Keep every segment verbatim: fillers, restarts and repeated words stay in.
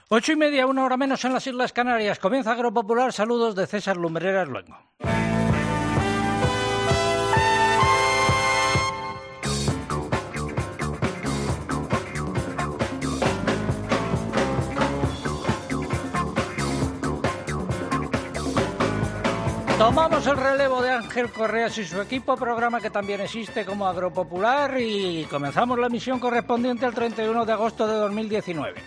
Ocho y media, una hora menos en las Islas Canarias. Comienza Agropopular. Saludos de César Lumbreras Luengo. Tomamos el relevo de Ángel Correas y su equipo, programa que también existe como Agropopular, y comenzamos la emisión correspondiente al treinta y uno de agosto de dos mil diecinueve.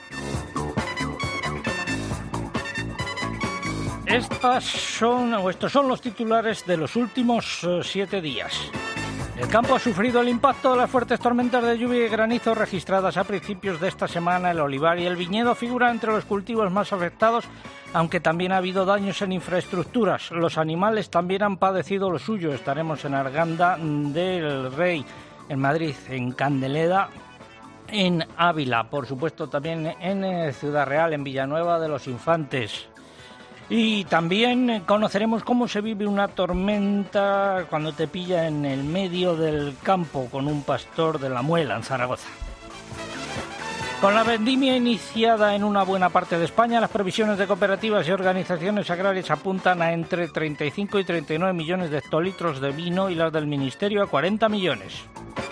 Estas son, o estos son los titulares de los últimos uh, siete días. El campo ha sufrido el impacto de las fuertes tormentas de lluvia y granizo registradas a principios de esta semana. El olivar y el viñedo figuran entre los cultivos más afectados, aunque también ha habido daños en infraestructuras. Los animales también han padecido lo suyo. Estaremos en Arganda del Rey, en Madrid, en Candeleda, en Ávila, por supuesto también en Ciudad Real, en Villanueva de los Infantes. Y también conoceremos cómo se vive una tormenta cuando te pilla en el medio del campo con un pastor de la Muela en Zaragoza. Con la vendimia iniciada en una buena parte de España, las previsiones de cooperativas y organizaciones agrarias apuntan a entre treinta y cinco y treinta y nueve millones de hectolitros de vino y las del Ministerio a cuarenta millones.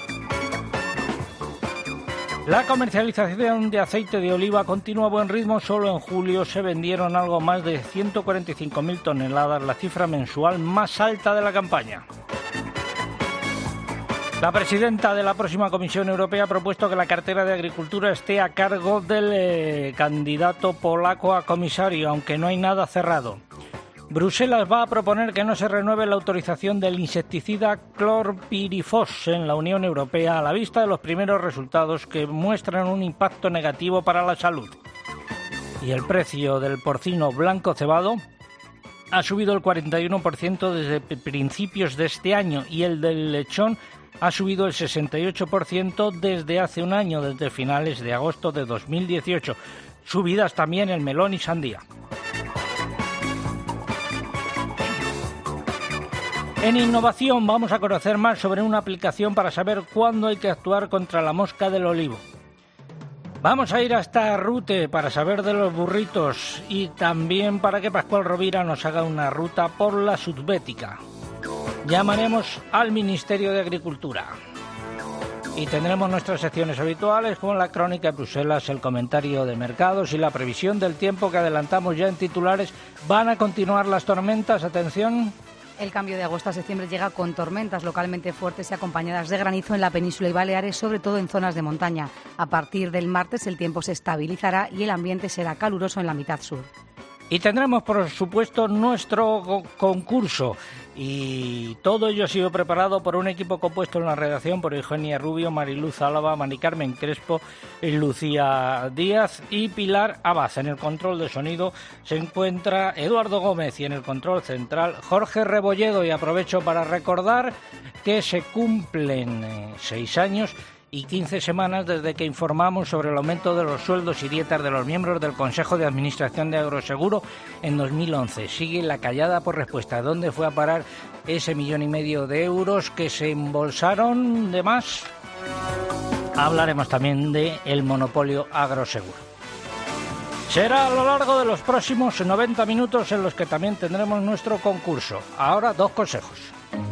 La comercialización de aceite de oliva continúa a buen ritmo. Solo en julio se vendieron algo más de ciento cuarenta y cinco mil toneladas, la cifra mensual más alta de la campaña. La presidenta de la próxima Comisión Europea ha propuesto que la cartera de Agricultura esté a cargo del eh, candidato polaco a comisario, aunque no hay nada cerrado. Bruselas va a proponer que no se renueve la autorización del insecticida clorpirifos en la Unión Europea a la vista de los primeros resultados que muestran un impacto negativo para la salud. Y el precio del porcino blanco cebado ha subido el cuarenta y uno por ciento desde principios de este año y el del lechón ha subido el sesenta y ocho por ciento desde hace un año, desde finales de agosto de dos mil dieciocho. Subidas también el melón y sandía. En innovación vamos a conocer más sobre una aplicación para saber cuándo hay que actuar contra la mosca del olivo. Vamos a ir hasta Rute para saber de los burritos y también para que Pascual Rovira nos haga una ruta por la Sudbética. Llamaremos al Ministerio de Agricultura. Y tendremos nuestras secciones habituales como la crónica de Bruselas, el comentario de mercados y la previsión del tiempo que adelantamos ya en titulares. ¿Van a continuar las tormentas? Atención. El cambio de agosto a septiembre llega con tormentas localmente fuertes y acompañadas de granizo en la península y Baleares, sobre todo en zonas de montaña. A partir del martes el tiempo se estabilizará y el ambiente será caluroso en la mitad sur. Y tendremos, por supuesto, nuestro concurso. Y todo ello ha sido preparado por un equipo compuesto en la redacción por Eugenia Rubio, Mariluz Álava, Mari Carmen Crespo, Lucía Díaz y Pilar Abad. En el control de sonido se encuentra Eduardo Gómez y en el control central Jorge Rebolledo. Y aprovecho para recordar que se cumplen eh, seis años y quince semanas desde que informamos sobre el aumento de los sueldos y dietas de los miembros del Consejo de Administración de Agroseguro en dos mil once. Sigue la callada por respuesta. ¿Dónde fue a parar ese millón y medio de euros que se embolsaron de más? Hablaremos también del monopolio agroseguro. Será a lo largo de los próximos noventa minutos en los que también tendremos nuestro concurso. Ahora, dos consejos.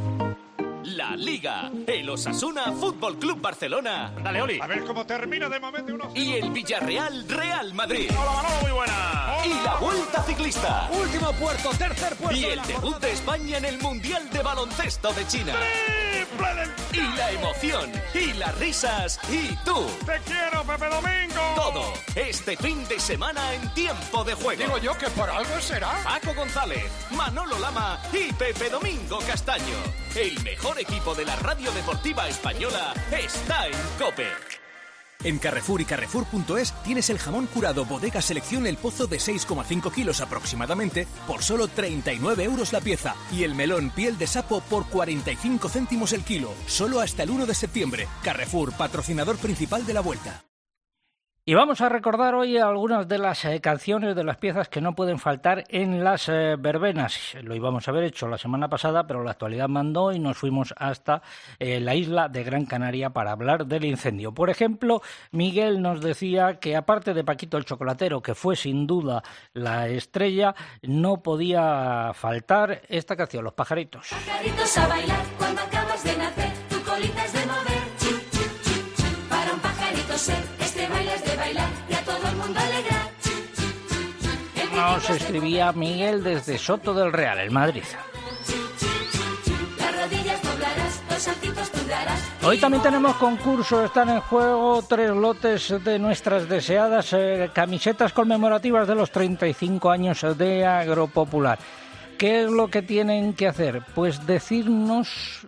La Liga, el Osasuna Fútbol Club Barcelona. Dale, Oli. A ver cómo termina de momento uno. Y el Villarreal Real Madrid. Hola, Manolo, muy buena. Y la Vuelta Ciclista. Último puerto, tercer puerto. Y el debut de España en el Mundial de Baloncesto de China. Triple del... Y la emoción, y las risas, y tú. Te quiero, Pepe Domingo. Todo este fin de semana en Tiempo de Juego. Digo yo que por algo será. Paco González, Manolo Lama y Pepe Domingo Castaño. El mejor equipo de la radio deportiva española está en COPE. En Carrefour y Carrefour punto es tienes el jamón curado Bodega Selección El Pozo de seis coma cinco kilos aproximadamente por solo treinta y nueve euros la pieza y el melón piel de sapo por cuarenta y cinco céntimos el kilo, solo hasta el uno de septiembre. Carrefour, patrocinador principal de la Vuelta. Y vamos a recordar hoy algunas de las eh, canciones, de las piezas que no pueden faltar en las eh, verbenas. Lo íbamos a haber hecho la semana pasada, pero la actualidad mandó y nos fuimos hasta eh, la isla de Gran Canaria para hablar del incendio. Por ejemplo, Miguel nos decía que aparte de Paquito el Chocolatero, que fue sin duda la estrella, no podía faltar esta canción, Los Pajaritos. Pajaritos a bailar cuando acabas de nacer, tu colita es de mover, chu, chu, chu, chu. Para un pajarito ser, este baile es de bailar y a todo el mundo alegrar. Chu, chu, chu, chu. Nos escribía Miguel desde Soto del Real, en Madrid. Chu, chu, chu, chu. Las rodillas doblarás, los saltitos tú darás. Hoy también tenemos concurso, están en juego tres lotes de nuestras deseadas eh, camisetas conmemorativas de los treinta y cinco años de Agropopular. ¿Qué es lo que tienen que hacer? Pues decirnos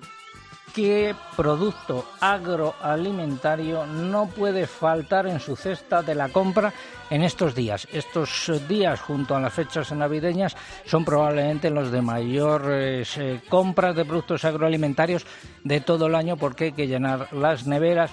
qué producto agroalimentario no puede faltar en su cesta de la compra en estos días. Estos días, junto a las fechas navideñas, son probablemente los de mayores eh, compras de productos agroalimentarios de todo el año, porque hay que llenar las neveras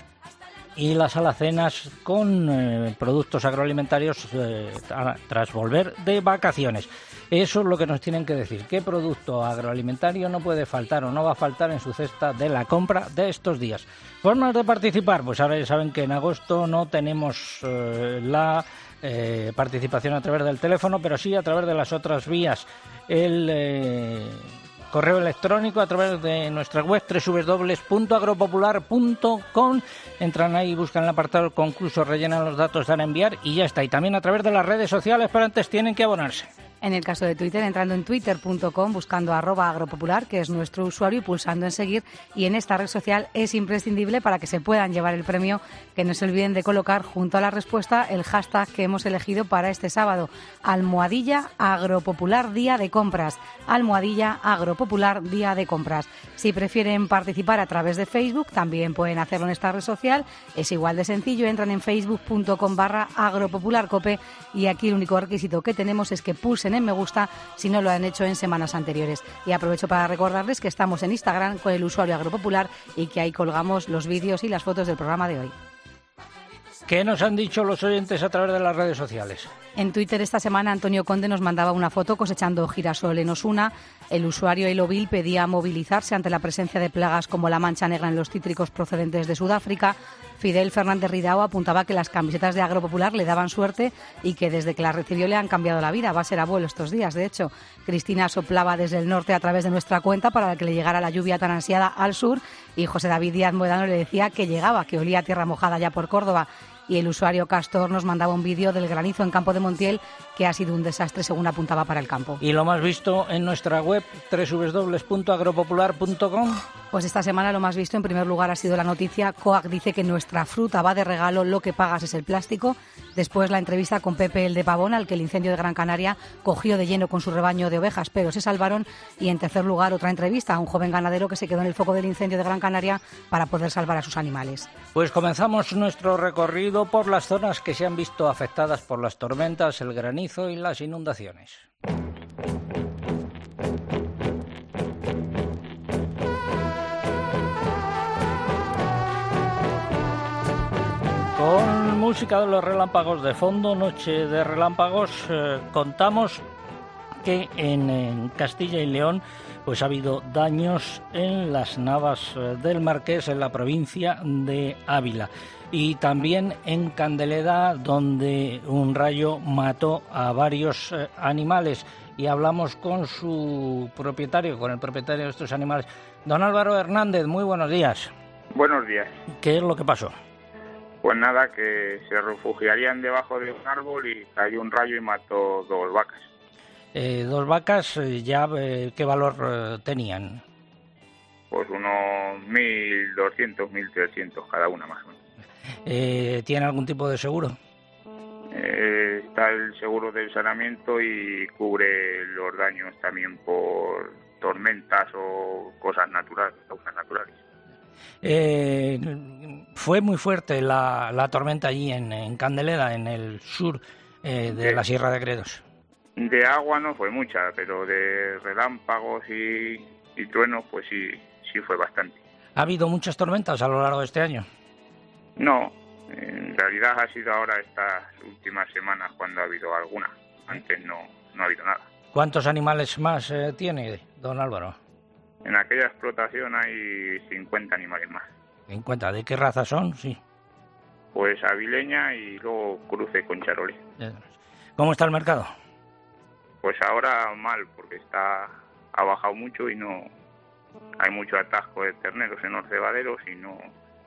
y las alacenas con eh, productos agroalimentarios eh, tras volver de vacaciones. Eso es lo que nos tienen que decir. ¿Qué producto agroalimentario no puede faltar o no va a faltar en su cesta de la compra de estos días? Formas de participar. Pues ahora ya saben que en agosto no tenemos eh, la eh, participación a través del teléfono, pero sí a través de las otras vías. El eh, correo electrónico a través de nuestra web doble u doble u doble u punto agropopular punto com. Entran ahí, buscan el apartado concurso, rellenan los datos, dan a enviar y ya está. Y también a través de las redes sociales, pero antes tienen que abonarse. En el caso de Twitter, entrando en twitter punto com, buscando arroba agropopular, que es nuestro usuario, y pulsando en seguir. Y en esta red social es imprescindible para que se puedan llevar el premio, que no se olviden de colocar junto a la respuesta el hashtag que hemos elegido para este sábado, almohadilla agropopular día de compras, almohadilla agropopular día de compras. Si prefieren participar a través de Facebook, también pueden hacerlo en esta red social, es igual de sencillo, entran en facebook punto com barra agropopularcope y aquí el único requisito que tenemos es que pulsen en me gusta si no lo han hecho en semanas anteriores. Y aprovecho para recordarles que estamos en Instagram con el usuario Agropopular y que ahí colgamos los vídeos y las fotos del programa de hoy. ¿Qué nos han dicho los oyentes a través de las redes sociales? En Twitter esta semana Antonio Conde nos mandaba una foto cosechando girasol en Osuna. El usuario Elovil pedía movilizarse ante la presencia de plagas como la mancha negra en los cítricos procedentes de Sudáfrica. Fidel Fernández Ridao apuntaba que las camisetas de Agropopular le daban suerte y que desde que las recibió le han cambiado la vida. Va a ser abuelo estos días, de hecho. Cristina soplaba desde el norte a través de nuestra cuenta para que le llegara la lluvia tan ansiada al sur, y José David Díaz Moedano le decía que llegaba, que olía a tierra mojada ya por Córdoba. Y el usuario Castor nos mandaba un vídeo del granizo en Campo de Montiel, que ha sido un desastre según apuntaba para el campo. ¿Y lo más visto en nuestra web doble u doble u doble u punto agropopular punto com? Pues esta semana lo más visto en primer lugar ha sido la noticia. Coag dice que nuestra fruta va de regalo, lo que pagas es el plástico. Después la entrevista con Pepe el de Pavón, al que el incendio de Gran Canaria cogió de lleno con su rebaño de ovejas, pero se salvaron. Y en tercer lugar otra entrevista a un joven ganadero que se quedó en el foco del incendio de Gran Canaria para poder salvar a sus animales. Pues comenzamos nuestro recorrido por las zonas que se han visto afectadas por las tormentas, el granizo y las inundaciones. Con música de los relámpagos de fondo, Noche de Relámpagos, eh, contamos que en, en Castilla y León pues ha habido daños en las Navas del Marqués, en la provincia de Ávila, y también en Candeleda, donde un rayo mató a varios eh, animales. Y hablamos con su propietario, con el propietario de estos animales, don Álvaro Hernández. Muy buenos días. Buenos días. ¿Qué es lo que pasó? Pues nada, que se refugiarían debajo de un árbol y cayó un rayo y mató dos vacas. Eh, dos vacas, eh, ya, eh, ¿qué valor eh, tenían? Pues unos mil doscientos, mil trescientos cada una más o menos. Eh, ¿Tiene algún tipo de seguro? Eh, está el seguro del saneamiento y cubre los daños también por tormentas o cosas naturales, causas naturales. Eh, fue muy fuerte la, la tormenta allí en, en Candeleda, en el sur eh, de, de la Sierra de Gredos. De agua no fue mucha, pero de relámpagos y, y truenos pues sí, sí fue bastante. ¿Ha habido muchas tormentas a lo largo de este año? No, en realidad ha sido ahora estas últimas semanas cuando ha habido alguna. Antes no, no ha habido nada. ¿Cuántos animales más eh, tiene, don Álvaro? En aquella explotación hay cincuenta animales más. cincuenta. ¿De qué raza son? Sí. Pues avileña y luego cruce con charolí. ¿Cómo está el mercado? Pues ahora mal, porque está ha bajado mucho y no hay mucho atasco de terneros en los cebaderos y no...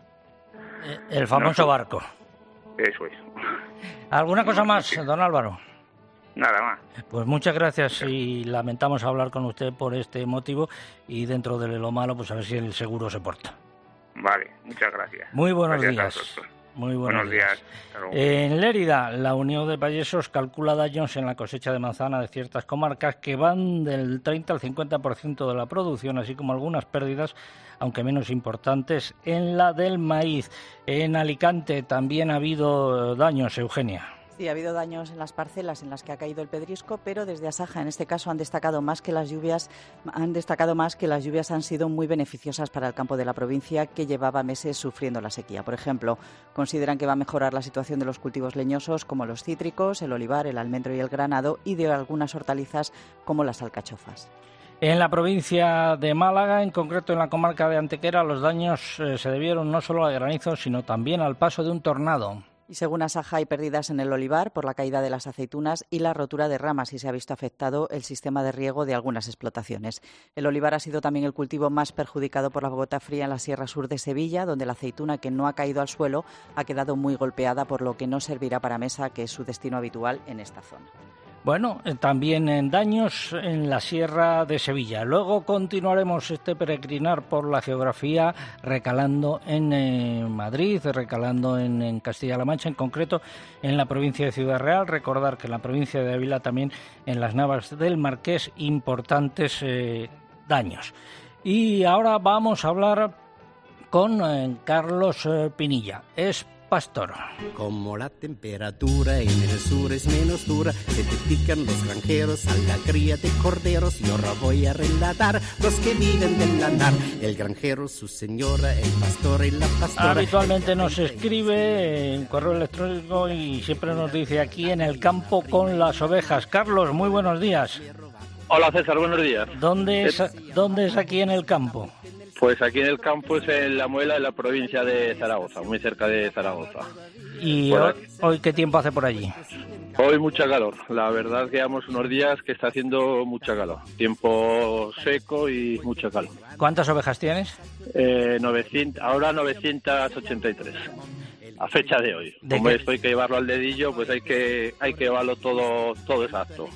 El famoso no, barco. Eso es. ¿Alguna cosa más, don Álvaro? Nada más. Pues muchas gracias y lamentamos hablar con usted por este motivo y dentro de lo malo, pues a ver si el seguro se porta. Vale, muchas gracias. Muy buenos gracias días. Muy buenos, buenos días. días. En Lérida, la Unión de Payesos calcula daños en la cosecha de manzana de ciertas comarcas que van del treinta al cincuenta por ciento de la producción, así como algunas pérdidas, aunque menos importantes, en la del maíz. En Alicante también ha habido daños, Eugenia. Sí, ha habido daños en las parcelas en las que ha caído el pedrisco, pero desde Asaja, en este caso, han destacado más que las lluvias, han destacado más que las lluvias han sido muy beneficiosas para el campo de la provincia, que llevaba meses sufriendo la sequía. Por ejemplo, consideran que va a mejorar la situación de los cultivos leñosos como los cítricos, el olivar, el almendro y el granado, y de algunas hortalizas como las alcachofas. En la provincia de Málaga, en concreto en la comarca de Antequera, los daños eh, se debieron no solo al granizo, sino también al paso de un tornado. Y según Asaja, hay pérdidas en el olivar por la caída de las aceitunas y la rotura de ramas, y se ha visto afectado el sistema de riego de algunas explotaciones. El olivar ha sido también el cultivo más perjudicado por la gota fría en la Sierra Sur de Sevilla, donde la aceituna, que no ha caído al suelo, ha quedado muy golpeada, por lo que no servirá para mesa, que es su destino habitual en esta zona. Bueno, eh, también en daños en la Sierra de Sevilla. Luego continuaremos este peregrinar por la geografía, recalando en eh, Madrid, recalando en, en Castilla-La Mancha, en concreto en la provincia de Ciudad Real. Recordar que en la provincia de Ávila también en las Navas del Marqués importantes eh, daños. Y ahora vamos a hablar con eh, Carlos eh, Pinilla. Es pastor. Como la temperatura en el sur es menos dura, se te pican los granjeros a la cría de corderos. Y ahora voy a relatar los que viven del lanar, el granjero, su señora, el pastor y la pastora. Habitualmente nos escribe en correo electrónico y siempre nos dice: aquí en el campo con las ovejas. Carlos, muy buenos días. Hola César, buenos días. ¿Dónde es, ¿dónde es aquí en el campo? Pues aquí en el campo es en La Muela, en la provincia de Zaragoza, muy cerca de Zaragoza. ¿Y hoy, hoy qué tiempo hace por allí? Hoy mucha calor, la verdad es que llevamos unos días que está haciendo mucha calor, tiempo seco y mucha calor. ¿Cuántas ovejas tienes? Eh, novecientos, ahora novecientos ochenta y tres, a fecha de hoy. ¿De Como qué? esto hay que llevarlo al dedillo, pues hay que hay que llevarlo todo, todo exacto.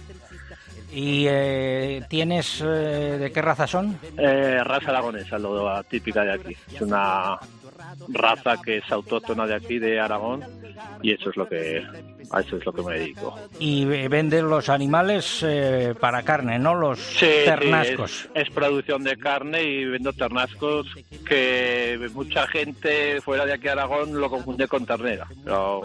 ¿Y eh, tienes eh, de qué raza son? Eh, raza aragonesa, lo típica de aquí. Es una raza que es autóctona de aquí, de Aragón, y eso es lo que a eso es lo que me dedico. Y venden los animales eh, para carne, ¿no? Los sí, ternascos. Sí, es, es producción de carne y vendo ternascos, que mucha gente fuera de aquí a Aragón lo confunde con ternera, pero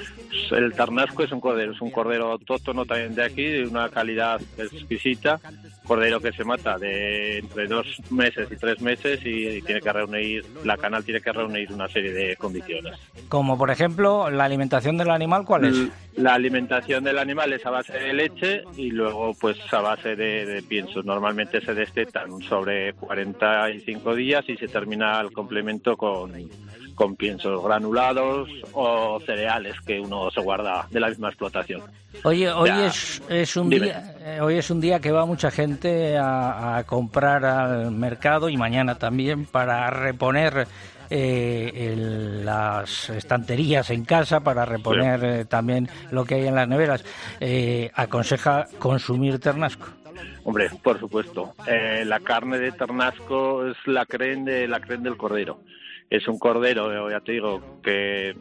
el ternasco es un cordero, es un cordero autóctono también de aquí, de una calidad exquisita, cordero que se mata de entre dos meses y tres meses y, y tiene que reunir, la canal tiene que reunir una serie de condiciones. Como por ejemplo, la alimentación del animal, ¿cuál es? La alimentación del animal es a base de leche y luego pues a base de, de piensos. Normalmente se destetan sobre cuarenta y cinco días y se termina el complemento con, con piensos granulados o cereales que uno se guarda de la misma explotación. Oye, hoy ya, es, es un dime. día, eh, hoy es un día que va mucha gente a, a comprar al mercado y mañana también para reponer eh, el, las estanterías en casa, para reponer sí. eh, también lo que hay en las neveras. Eh, ¿Aconseja consumir ternasco? Hombre, por supuesto. Eh, la carne de ternasco es la creen de la creen del cordero. Es un cordero, ya te digo, que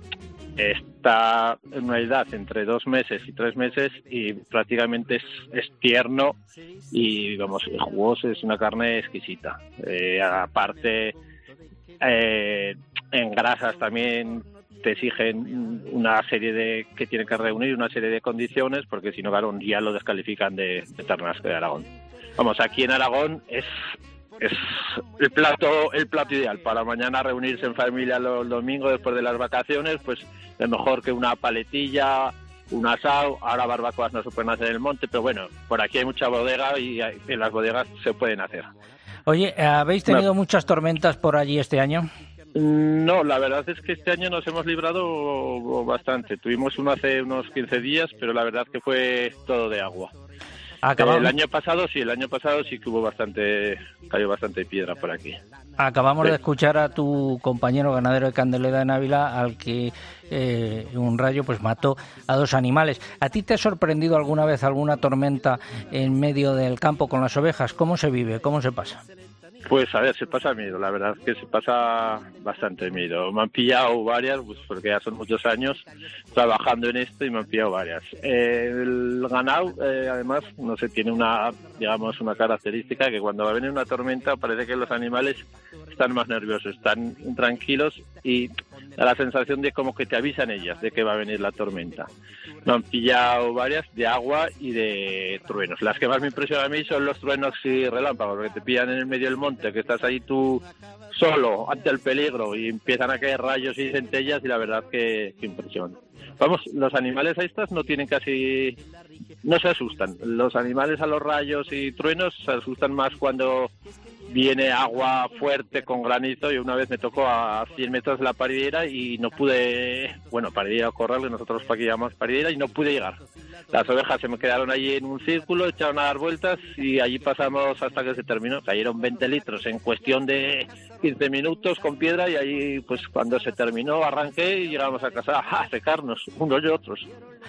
está en una edad entre dos meses y tres meses y prácticamente es, es tierno y, vamos, jugoso, es una carne exquisita. Eh, aparte, eh, en grasas también te exigen una serie de que tienen que reunir una serie de condiciones, porque si no, claro, ya lo descalifican de, de ternasco de Aragón. Vamos, aquí en Aragón es es el plato el plato ideal para mañana reunirse en familia los domingos después de las vacaciones, pues es mejor que una paletilla, un asado. Ahora barbacoas no se pueden hacer en el monte, pero bueno, por aquí hay mucha bodega y hay, en las bodegas se pueden hacer. Oye, ¿habéis tenido no. muchas tormentas por allí este año? No, la verdad es que este año nos hemos librado bastante. Tuvimos uno hace unos quince días, pero la verdad que fue todo de agua. Acabamos... El año pasado sí, el año pasado sí que hubo bastante, cayó bastante piedra por aquí. Acabamos sí. de escuchar a tu compañero ganadero de Candeleda en Ávila, al que eh, un rayo pues mató a dos animales. ¿A ti te ha sorprendido alguna vez alguna tormenta en medio del campo con las ovejas? ¿Cómo se vive? ¿Cómo se pasa? Pues a ver, se pasa miedo, la verdad es que se pasa bastante miedo. Me han pillado varias, pues porque ya son muchos años trabajando en esto y me han pillado varias. Eh, el ganado, eh, además, no sé, tiene una, digamos, una característica que cuando va a venir una tormenta parece que los animales están más nerviosos, están tranquilos y da la sensación de como que te avisan ellas de que va a venir la tormenta. Me han pillado varias de agua y de truenos. Las que más me impresionan a mí son los truenos y relámpagos, porque te pillan en el medio del monte, que estás ahí tú solo ante el peligro y empiezan a caer rayos y centellas y la verdad que, que impresiona. Vamos, los animales a estas no tienen casi... no se asustan. Los animales a los rayos y truenos se asustan más cuando viene agua fuerte con granizo, y una vez me tocó a cien metros de la paridera y no pude, bueno, paridera o corral, que nosotros para aquí llamamos paridera, y no pude llegar. Las ovejas se me quedaron allí en un círculo, echaron a dar vueltas y allí pasamos hasta que se terminó. Cayeron veinte litros en cuestión de quince minutos con piedra y allí, pues cuando se terminó, arranqué y llegamos a casa a secarnos, unos y otros.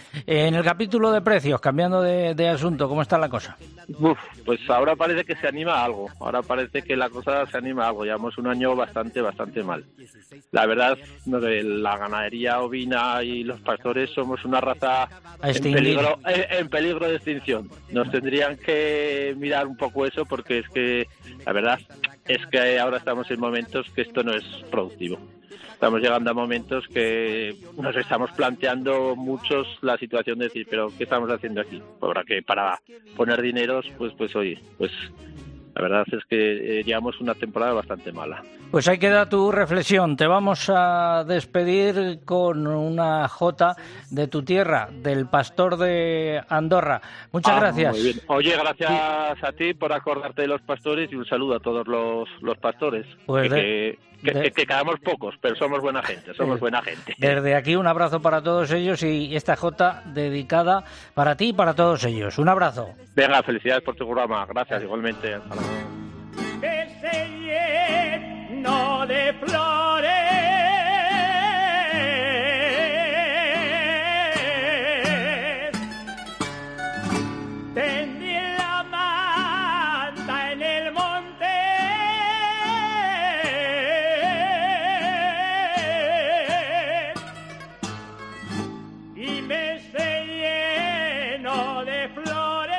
En el capítulo de precios, cambiando de, de asunto, ¿cómo está la cosa? Uf, pues ahora parece que se anima algo, ahora parece que la cosa se anima algo, llevamos un año bastante, bastante mal. La verdad, no sé, la ganadería ovina y los pastores somos una raza en peligro, en peligro de extinción. Nos tendrían que mirar un poco eso, porque es que, la verdad, es que ahora estamos en momentos que esto no es productivo. Estamos llegando a momentos que nos estamos planteando muchos la situación de decir, pero ¿qué estamos haciendo aquí? Ahora que para poner dineros, pues pues oye, pues la verdad es que eh, llevamos una temporada bastante mala. Pues ahí queda tu reflexión. Te vamos a despedir con una jota de tu tierra, del pastor de Andorra. Muchas ah, gracias. Muy bien. Oye, gracias sí. a ti por acordarte de los pastores y un saludo a todos los, los pastores. Pues que, de... que, que, de... que, que quedamos pocos, pero somos buena gente, somos sí. buena gente. Desde aquí un abrazo para todos ellos y esta jota dedicada para ti y para todos ellos. Un abrazo. Venga, felicidades por tu programa. Gracias, igualmente. Hasta luego. Ese lleno de flores tendí la manta en el monte y me se lleno de flores.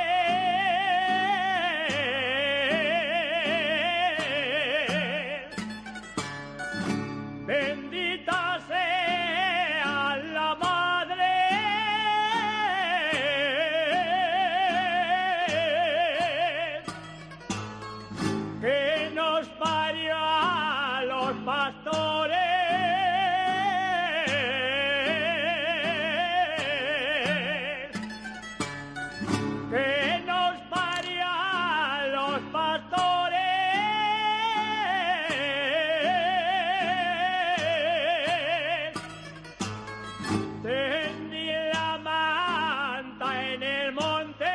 Bendita sea la madre que nos parió a los pastores, que nos parió a los pastores. Tendí la manta en el monte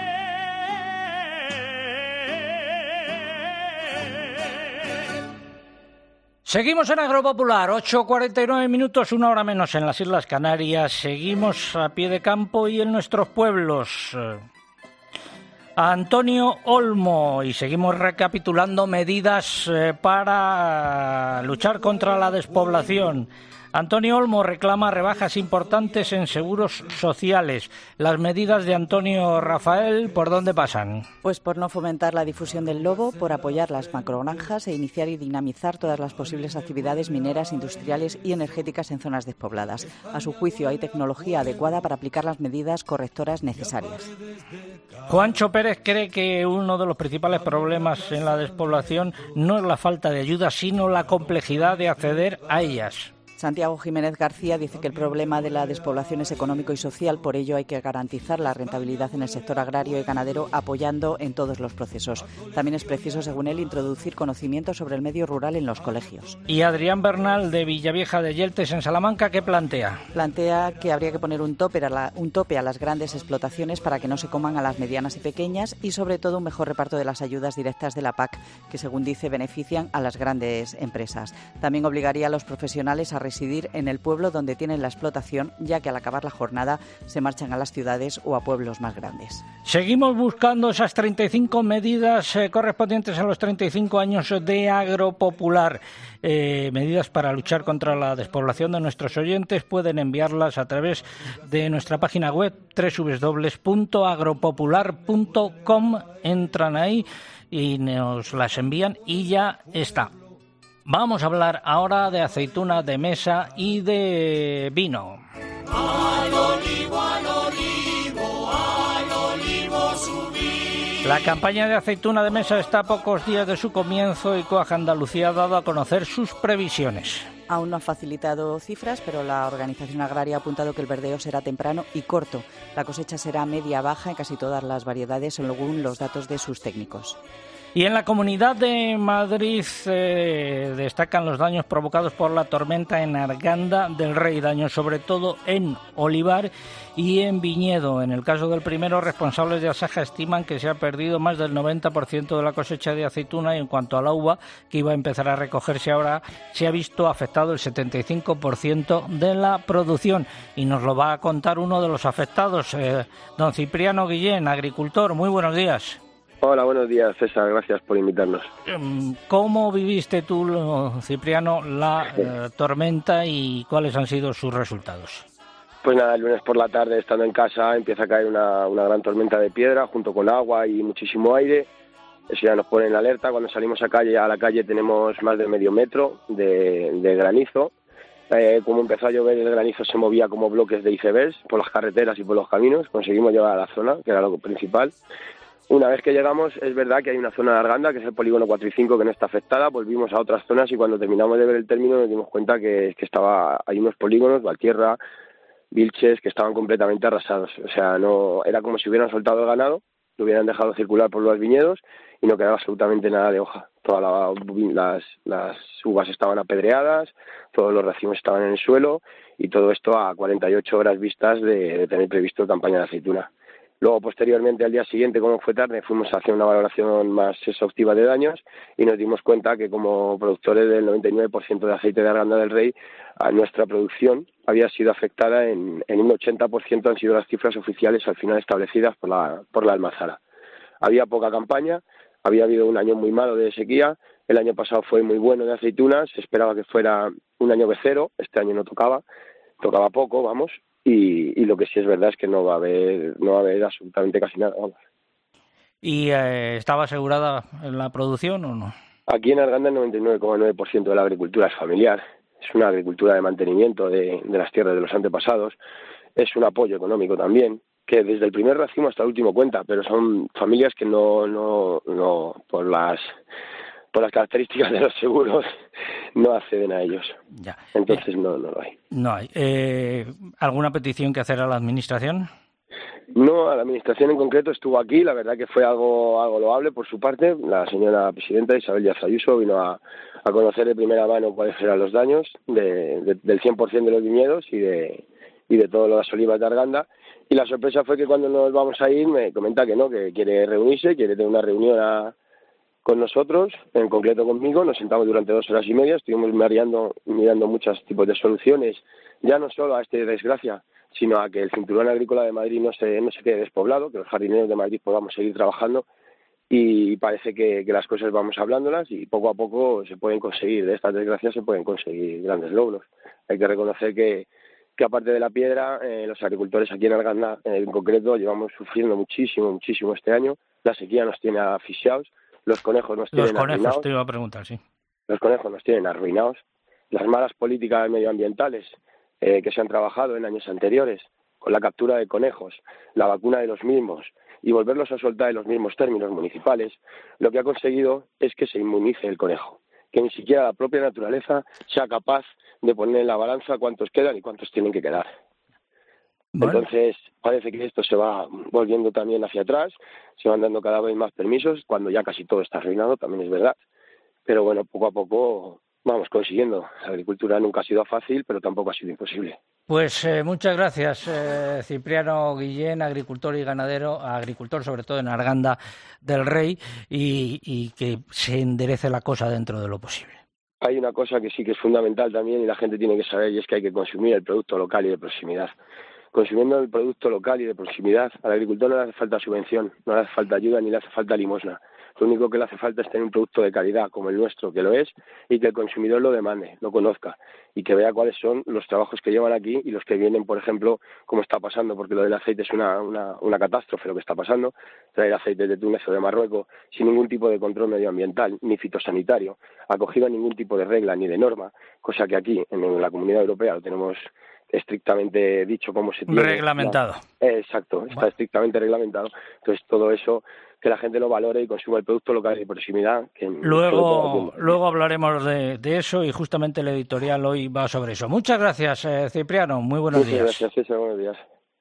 Seguimos en Agropopular, ocho cuarenta y nueve minutos, una hora menos en las Islas Canarias. Seguimos a pie de campo y en nuestros pueblos. A Antonio Olmo, y seguimos recapitulando medidas eh, para luchar contra la despoblación. Antonio Olmo reclama rebajas importantes en seguros sociales. Las medidas de Antonio Rafael, ¿por dónde pasan? Pues por no fomentar la difusión del lobo, por apoyar las macrogranjas e iniciar y dinamizar todas las posibles actividades mineras, industriales y energéticas en zonas despobladas. A su juicio, hay tecnología adecuada para aplicar las medidas correctoras necesarias. Juancho Pérez cree que uno de los principales problemas en la despoblación no es la falta de ayuda, sino la complejidad de acceder a ellas. Santiago Jiménez García dice que el problema de la despoblación es económico y social, por ello hay que garantizar la rentabilidad en el sector agrario y ganadero apoyando en todos los procesos. También es preciso, según él, introducir conocimiento sobre el medio rural en los colegios. Y Adrián Bernal, de Villavieja de Yeltes, en Salamanca, ¿qué plantea? Plantea que habría que poner un tope, a la, un tope a las grandes explotaciones para que no se coman a las medianas y pequeñas y, sobre todo, un mejor reparto de las ayudas directas de la P A C, que, según dice, benefician a las grandes empresas. También obligaría a los profesionales a residir en el pueblo donde tienen la explotación, ya que al acabar la jornada se marchan a las ciudades o a pueblos más grandes. Seguimos buscando esas treinta y cinco medidas eh, correspondientes a los treinta y cinco años de Agropopular. Eh, medidas para luchar contra la despoblación de nuestros oyentes. Pueden enviarlas a través de nuestra página web doble u doble u doble u punto agropopular punto com. Entran ahí y nos las envían y ya está. Vamos a hablar ahora de aceituna de mesa y de vino. Al olivo, al olivo, al olivo subir. La campaña de aceituna de mesa está a pocos días de su comienzo y Coag Andalucía ha dado a conocer sus previsiones. Aún no ha facilitado cifras, pero la organización agraria ha apuntado que el verdeo será temprano y corto. La cosecha será media-baja en casi todas las variedades, según los datos de sus técnicos. Y en la Comunidad de Madrid eh, destacan los daños provocados por la tormenta en Arganda del Rey, daños sobre todo en olivar y en viñedo. En el caso del primero, responsables de Asaja estiman que se ha perdido más del noventa por ciento de la cosecha de aceituna y en cuanto a la uva, que iba a empezar a recogerse ahora, se ha visto afectado el setenta y cinco por ciento de la producción. Y nos lo va a contar uno de los afectados, eh, don Cipriano Guillén, agricultor. Muy buenos días. Hola, buenos días, César. Gracias por invitarnos. ¿Cómo viviste tú, Cipriano, la eh, tormenta y cuáles han sido sus resultados? Pues nada, el lunes por la tarde, estando en casa, empieza a caer una, una gran tormenta de piedra junto con agua y muchísimo aire. Eso ya nos pone en alerta. Cuando salimos a calle a la calle tenemos más de medio metro de, de granizo. Eh, como empezó a llover, el granizo se movía como bloques de icebergs por las carreteras y por los caminos. Conseguimos llegar a la zona, que era lo principal. Una vez que llegamos, es verdad que hay una zona de Arganda, que es el polígono cuatro y cinco, que no está afectada. Volvimos a otras zonas y cuando terminamos de ver el término nos dimos cuenta que, que estaba hay unos polígonos, Valtierra, Vilches, que estaban completamente arrasados. O sea, no era como si hubieran soltado el ganado, lo hubieran dejado circular por los viñedos y no quedaba absolutamente nada de hoja. Todas la, las, las uvas estaban apedreadas, todos los racimos estaban en el suelo y todo esto a cuarenta y ocho horas vistas de, de tener previsto campaña de aceituna. Luego, posteriormente, al día siguiente, como fue tarde, fuimos a hacer una valoración más exhaustiva de daños y nos dimos cuenta que como productores del noventa y nueve por ciento de aceite de Arganda del Rey, a nuestra producción había sido afectada en, en un ochenta por ciento, han sido las cifras oficiales al final establecidas por la, por la almazara. Había poca campaña, había habido un año muy malo de sequía, el año pasado fue muy bueno de aceitunas, se esperaba que fuera un año becero, este año no tocaba, tocaba poco, vamos. Y, y lo que sí es verdad es que no va a haber no va a haber absolutamente casi nada. Vamos. ¿Y eh, estaba asegurada la producción o no? Aquí en Arganda el noventa y nueve coma nueve por ciento de la agricultura es familiar. Es una agricultura de mantenimiento de, de las tierras de los antepasados. Es un apoyo económico también, que desde el primer racimo hasta el último cuenta, pero son familias que no, no, no por las... por las características de los seguros, no acceden a ellos. Ya. Entonces no, no lo hay. No hay. Eh, ¿Alguna petición que hacer a la Administración? No, a la Administración en concreto estuvo aquí, la verdad que fue algo algo loable por su parte. La señora presidenta Isabel Díaz Ayuso vino a, a conocer de primera mano cuáles eran los daños de, de, del cien por ciento de los viñedos y de, y de todas las olivas de Arganda. Y la sorpresa fue que cuando nos vamos a ir me comenta que no, que quiere reunirse, quiere tener una reunión a con nosotros, en concreto conmigo, nos sentamos durante dos horas y media, estuvimos mirando, mirando muchos tipos de soluciones, ya no solo a esta desgracia, sino a que el cinturón agrícola de Madrid no se, no se quede despoblado, que los jardineros de Madrid podamos seguir trabajando y parece que, que las cosas vamos hablándolas y poco a poco se pueden conseguir, de estas desgracias se pueden conseguir grandes logros. Hay que reconocer que, que aparte de la piedra, eh, los agricultores aquí en Arganda, eh, en concreto, llevamos sufriendo muchísimo, muchísimo este año. La sequía nos tiene asfixiados, los conejos nos tienen arruinados. Los conejos, arruinados. te iba a preguntar, sí. Los conejos nos tienen arruinados. Las malas políticas medioambientales eh, que se han trabajado en años anteriores, con la captura de conejos, la vacuna de los mismos y volverlos a soltar en los mismos términos municipales, lo que ha conseguido es que se inmunice el conejo, que ni siquiera la propia naturaleza sea capaz de poner en la balanza cuántos quedan y cuántos tienen que quedar. Bueno. Entonces, parece que esto se va volviendo también hacia atrás, se van dando cada vez más permisos, cuando ya casi todo está arruinado, también es verdad. Pero bueno, poco a poco vamos consiguiendo. La agricultura nunca ha sido fácil, pero tampoco ha sido imposible. Pues eh, muchas gracias, eh, Cipriano Guillén, agricultor y ganadero, agricultor sobre todo en Arganda del Rey, y, y que se enderece la cosa dentro de lo posible. Hay una cosa que sí que es fundamental también y la gente tiene que saber, y es que hay que consumir el producto local y de proximidad. Consumiendo el producto local y de proximidad, al agricultor no le hace falta subvención, no le hace falta ayuda ni le hace falta limosna. Lo único que le hace falta es tener un producto de calidad como el nuestro, que lo es, y que el consumidor lo demande, lo conozca y que vea cuáles son los trabajos que llevan aquí y los que vienen, por ejemplo, como está pasando, porque lo del aceite es una, una, una catástrofe lo que está pasando, traer aceite de Túnez o de Marruecos sin ningún tipo de control medioambiental ni fitosanitario, acogido a ningún tipo de regla ni de norma, cosa que aquí en la Comunidad Europea lo tenemos estrictamente dicho cómo se tiene. Reglamentado. La, eh, exacto, está estrictamente reglamentado. Entonces todo eso, que la gente lo valore y consuma el producto local y de proximidad. Que luego luego hablaremos de, de eso y justamente el editorial hoy va sobre eso. Muchas gracias, eh, Cipriano. Muy buenos Muchas días. Gracias, César. Buenos días.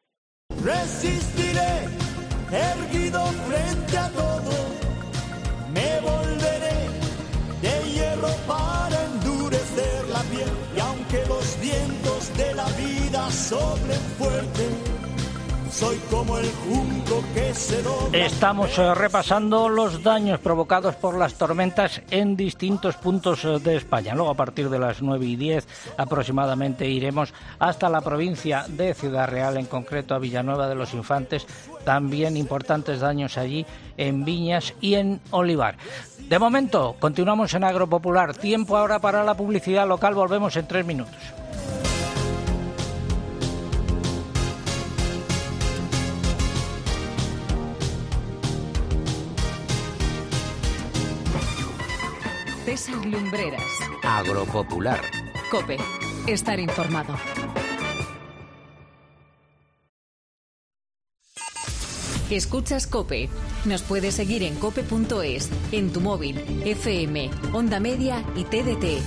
Resistiré, erguido frente a todo. Me volveré de hierro para endurecer la piel. Y aunque los vientos de la vida soplen fuerte, soy como el junco que se dobla. Estamos eh, repasando los daños provocados por las tormentas en distintos puntos eh, de España. Luego, a partir de las nueve y diez aproximadamente, iremos hasta la provincia de Ciudad Real, en concreto a Villanueva de los Infantes. También importantes daños allí en viñas y en olivar. De momento, continuamos en Agropopular. Tiempo ahora para la publicidad local. Volvemos en tres minutos. César Lumbreras. Agropopular. COPE. Estar informado. Escuchas COPE. Nos puedes seguir en cope punto es, en tu móvil, F M, Onda Media y T D T.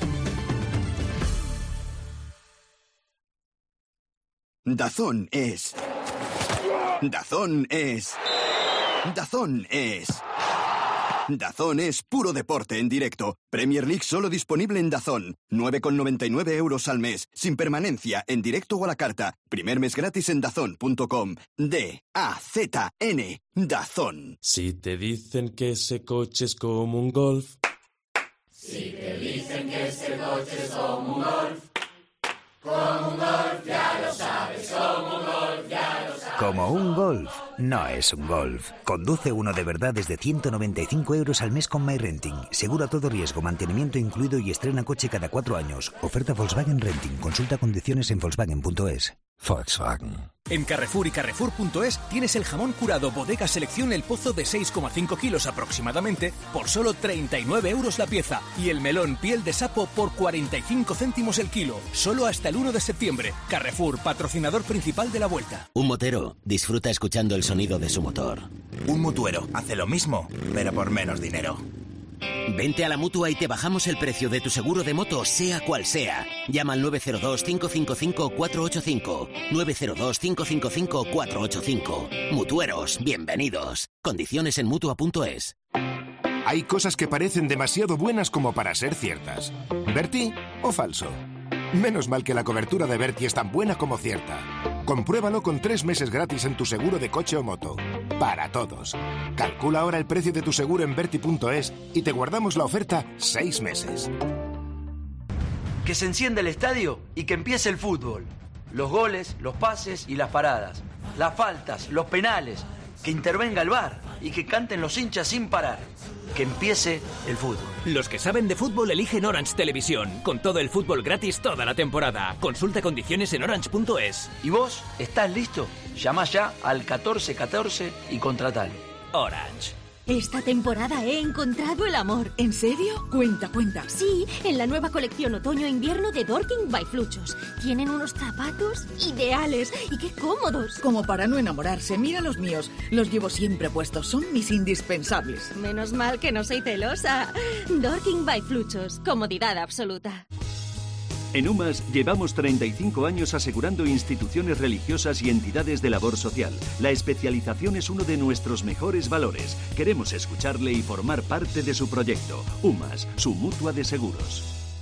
Dazón es... Dazón es... Dazón es... Dazón es puro deporte en directo. Premier League solo disponible en Dazón. nueve con noventa y nueve euros al mes. Sin permanencia, en directo o a la carta. Primer mes gratis en dazón punto com. D A Z N. Dazón. Si te dicen que ese coche es como un Golf. Si te dicen que ese coche es como un Golf. Como un Golf, ya lo sabes. Como un Golf, ya lo sabes. Como un Golf, no es un Golf. Conduce uno de verdad desde ciento noventa y cinco euros al mes con MyRenting. Seguro a todo riesgo, mantenimiento incluido y estrena coche cada cuatro años. Oferta Volkswagen Renting. Consulta condiciones en volkswagen punto es. Volkswagen. En Carrefour y Carrefour punto es tienes el jamón curado Bodega Selección El Pozo de seis coma cinco kilos aproximadamente por solo treinta y nueve euros la pieza y el melón piel de sapo por cuarenta y cinco céntimos el kilo, solo hasta el uno de septiembre. Carrefour, patrocinador principal de la Vuelta. Un motero disfruta escuchando el sonido de su motor. Un mutuero hace lo mismo, pero por menos dinero. Vente a la Mutua y te bajamos el precio de tu seguro de moto, sea cual sea. Llama al nueve cero dos, cinco cinco cinco, cuatro ocho cinco. nueve cero dos, cinco cinco cinco, cuatro ocho cinco. Mutueros, bienvenidos. Condiciones en Mutua punto es. Hay cosas que parecen demasiado buenas como para ser ciertas. ¿Berti o falso? Menos mal que la cobertura de Berti es tan buena como cierta. Compruébalo con tres meses gratis en tu seguro de coche o moto. Para todos. Calcula ahora el precio de tu seguro en Berti punto es y te guardamos la oferta seis meses. Que se encienda el estadio y que empiece el fútbol. Los goles, los pases y las paradas. Las faltas, los penales. que intervenga el V A R y que canten los hinchas sin parar. Que empiece el fútbol. Los que saben de fútbol eligen Orange Televisión, con todo el fútbol gratis toda la temporada. Consulta condiciones en orange punto es. ¿Y vos estás listo? Llama ya al catorce catorce y contratalo. Orange. Esta temporada he encontrado el amor. ¿En serio? Cuenta, cuenta. Sí, en la nueva colección otoño-invierno de Dorking by Fluchos. Tienen unos zapatos ideales y qué cómodos. Como para no enamorarse, mira los míos. Los llevo siempre puestos, son mis indispensables. Menos mal que no soy celosa. Dorking by Fluchos, comodidad absoluta. En UMAS llevamos treinta y cinco años asegurando instituciones religiosas y entidades de labor social. La especialización es uno de nuestros mejores valores. Queremos escucharle y formar parte de su proyecto. UMAS, su mutua de seguros.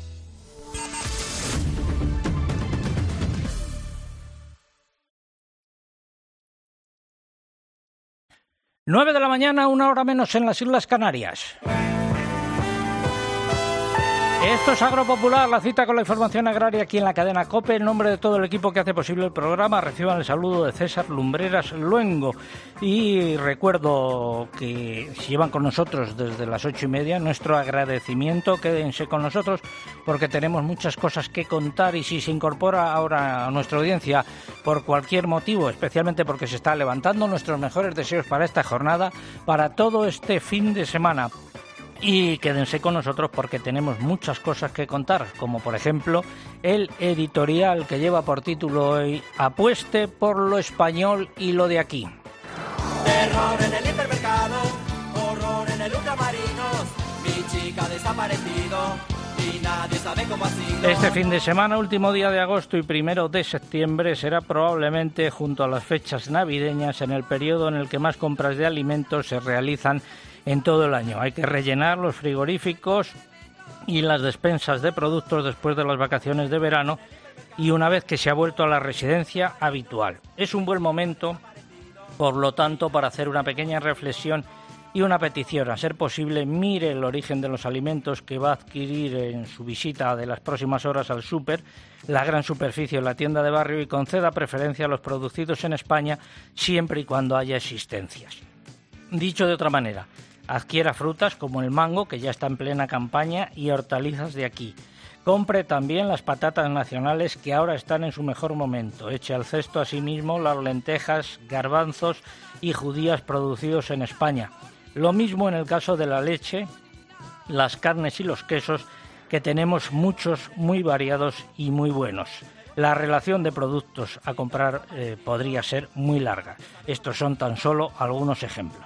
Nueve de la mañana, una hora menos en las Islas Canarias. Esto es Agropopular, la cita con la información agraria aquí en la cadena COPE. En nombre de todo el equipo que hace posible el programa, reciban el saludo de César Lumbreras Luengo. Y recuerdo que si llevan con nosotros desde las ocho y media, nuestro agradecimiento, quédense con nosotros porque tenemos muchas cosas que contar. Y si se incorpora ahora a nuestra audiencia por cualquier motivo, especialmente porque se está levantando, nuestros mejores deseos para esta jornada, para todo este fin de semana. Y quédense con nosotros porque tenemos muchas cosas que contar, como por ejemplo el editorial que lleva por título hoy Apueste por lo español y lo de aquí. Terror en el hipermercado, horror en el ultramarinos, mi chica ha desaparecido y nadie sabe cómo ha sido. Este fin de semana, último día de agosto y primero de septiembre, será probablemente junto a las fechas navideñas en el periodo en el que más compras de alimentos se realizan en todo el año. Hay que rellenar los frigoríficos y las despensas de productos después de las vacaciones de verano y una vez que se ha vuelto a la residencia habitual. Es un buen momento, por lo tanto, para hacer una pequeña reflexión y una petición. A ser posible, mire el origen de los alimentos que va a adquirir en su visita de las próximas horas al súper, la gran superficie o la tienda de barrio, y conceda preferencia a los producidos en España siempre y cuando haya existencias. Dicho de otra manera, adquiera frutas como el mango, que ya está en plena campaña, y hortalizas de aquí. Compre también las patatas nacionales, que ahora están en su mejor momento. Eche al cesto asimismo las lentejas, garbanzos y judías producidos en España. Lo mismo en el caso de la leche, las carnes y los quesos, que tenemos muchos muy variados y muy buenos. La relación de productos a comprar eh, podría ser muy larga. Estos son tan solo algunos ejemplos.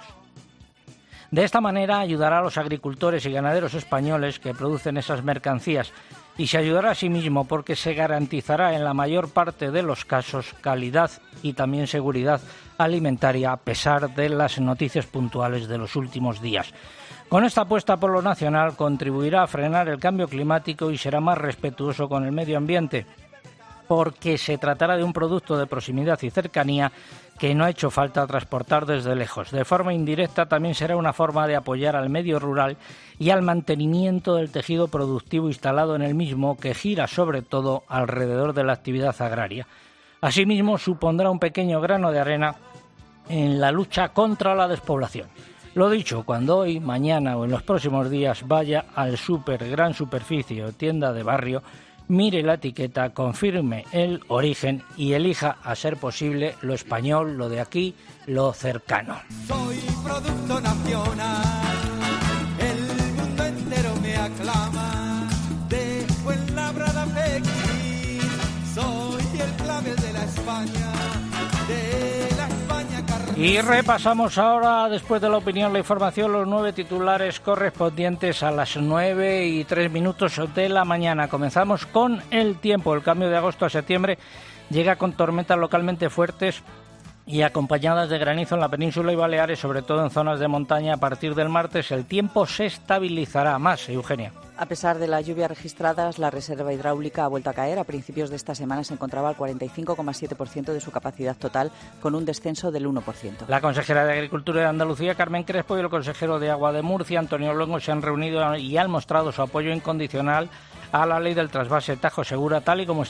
De esta manera ayudará a los agricultores y ganaderos españoles que producen esas mercancías y se ayudará a sí mismo porque se garantizará en la mayor parte de los casos calidad y también seguridad alimentaria a pesar de las noticias puntuales de los últimos días. Con esta apuesta por lo nacional contribuirá a frenar el cambio climático y será más respetuoso con el medio ambiente, porque se tratará de un producto de proximidad y cercanía que no ha hecho falta transportar desde lejos. De forma indirecta también será una forma de apoyar al medio rural y al mantenimiento del tejido productivo instalado en el mismo, que gira sobre todo alrededor de la actividad agraria. Asimismo, supondrá un pequeño grano de arena en la lucha contra la despoblación. Lo dicho, cuando hoy, mañana o en los próximos días vaya al súper, gran superficie o tienda de barrio, mire la etiqueta, confirme el origen y elija, a ser posible, lo español, lo de aquí, lo cercano. Soy producto nacional, el mundo entero me aclama. De Fuenlabrada a Pekín, soy el clavel de la España, de la España carnal. Y repasamos ahora, después de la opinión, la información, los nueve titulares correspondientes a las nueve y tres minutos de la mañana. Comenzamos con el tiempo. El cambio de agosto a septiembre llega con tormentas localmente fuertes y acompañadas de granizo en la península y Baleares, sobre todo en zonas de montaña. A partir del martes el tiempo se estabilizará más, Eugenia. A pesar de las lluvias registradas, la reserva hidráulica ha vuelto a caer. A principios de esta semana se encontraba al cuarenta y cinco coma siete por ciento de su capacidad total, con un descenso del uno por ciento. La consejera de Agricultura de Andalucía, Carmen Crespo, y el consejero de Agua de Murcia, Antonio Luengo, se han reunido y han mostrado su apoyo incondicional a la ley del trasvase Tajo Segura tal y como está.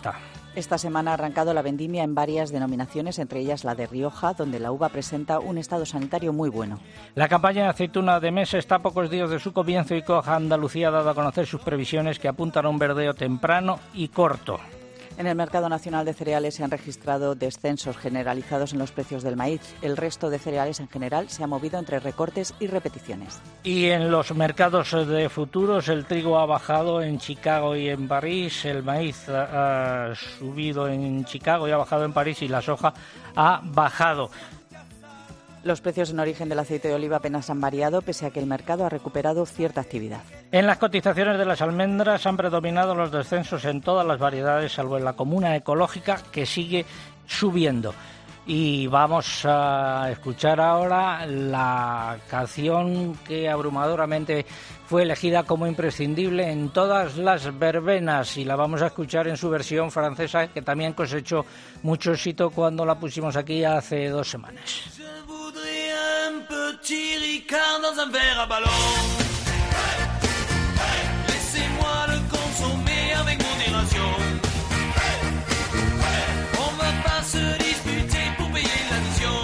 Esta semana ha arrancado la vendimia en varias denominaciones, entre ellas la de Rioja, donde la uva presenta un estado sanitario muy bueno. La campaña de aceituna de Mesa está a pocos días de su comienzo y Coja Andalucía ha dado a conocer sus previsiones que apuntan a un verdeo temprano y corto. En el mercado nacional de cereales se han registrado descensos generalizados en los precios del maíz. El resto de cereales en general se ha movido entre recortes y repeticiones. Y en los mercados de futuros el trigo ha bajado en Chicago y en París, el maíz ha, ha subido en Chicago y ha bajado en París y la soja ha bajado. Los precios en origen del aceite de oliva apenas han variado, pese a que el mercado ha recuperado cierta actividad. En las cotizaciones de las almendras han predominado los descensos en todas las variedades, salvo en la comuna ecológica, que sigue subiendo. Y vamos a escuchar ahora la canción que abrumadoramente fue elegida como imprescindible en todas las verbenas, y la vamos a escuchar en su versión francesa, que también cosechó mucho éxito cuando la pusimos aquí hace dos semanas. Petit Ricard dans un verre à ballon. Laissez-moi le consommer avec modération. On va pas se disputer pour payer l'addition.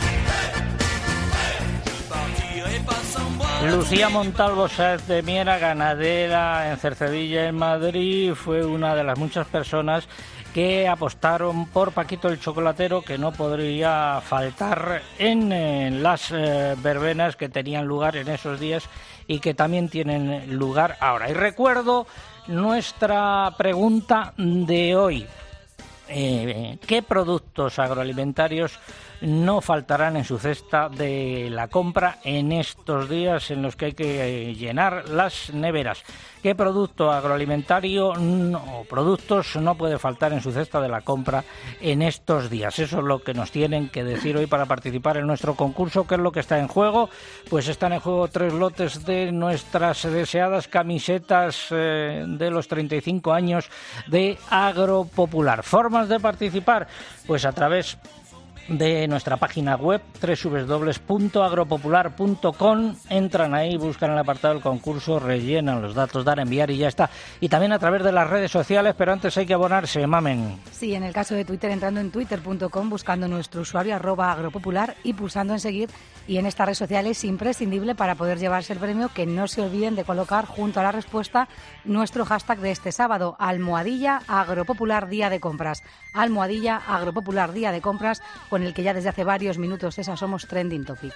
Je partirai pas sans boire. Lucía Montalvo Sáez de Miera, ganadera en Cercedilla, en Madrid, fue una de las muchas personas que apostaron por Paquito el Chocolatero, que no podría faltar en, en las eh, verbenas que tenían lugar en esos días y que también tienen lugar ahora. Y recuerdo nuestra pregunta de hoy. Eh, ¿Qué productos agroalimentarios no faltarán en su cesta de la compra en estos días en los que hay que llenar las neveras? ¿Qué producto agroalimentario no, o productos no puede faltar en su cesta de la compra en estos días? Eso es lo que nos tienen que decir hoy para participar en nuestro concurso. ¿Qué es lo que está en juego? Pues están en juego tres lotes de nuestras deseadas camisetas eh, de los treinta y cinco años de Agropopular. ¿Formas de participar? Pues a través de nuestra página web doble u doble u doble u punto agropopular punto com. Entran ahí, buscan el apartado del concurso, rellenan los datos, dan a enviar y ya está. Y también a través de las redes sociales, pero antes hay que abonarse, mamen. Sí, en el caso de Twitter, entrando en twitter punto com, buscando nuestro usuario arroba agropopular y pulsando en seguir. Y en estas redes sociales es imprescindible para poder llevarse el premio que no se olviden de colocar junto a la respuesta nuestro hashtag de este sábado, almohadilla agropopular día de compras. Almohadilla agropopular día de compras, con el que ya desde hace varios minutos esa somos trending topic.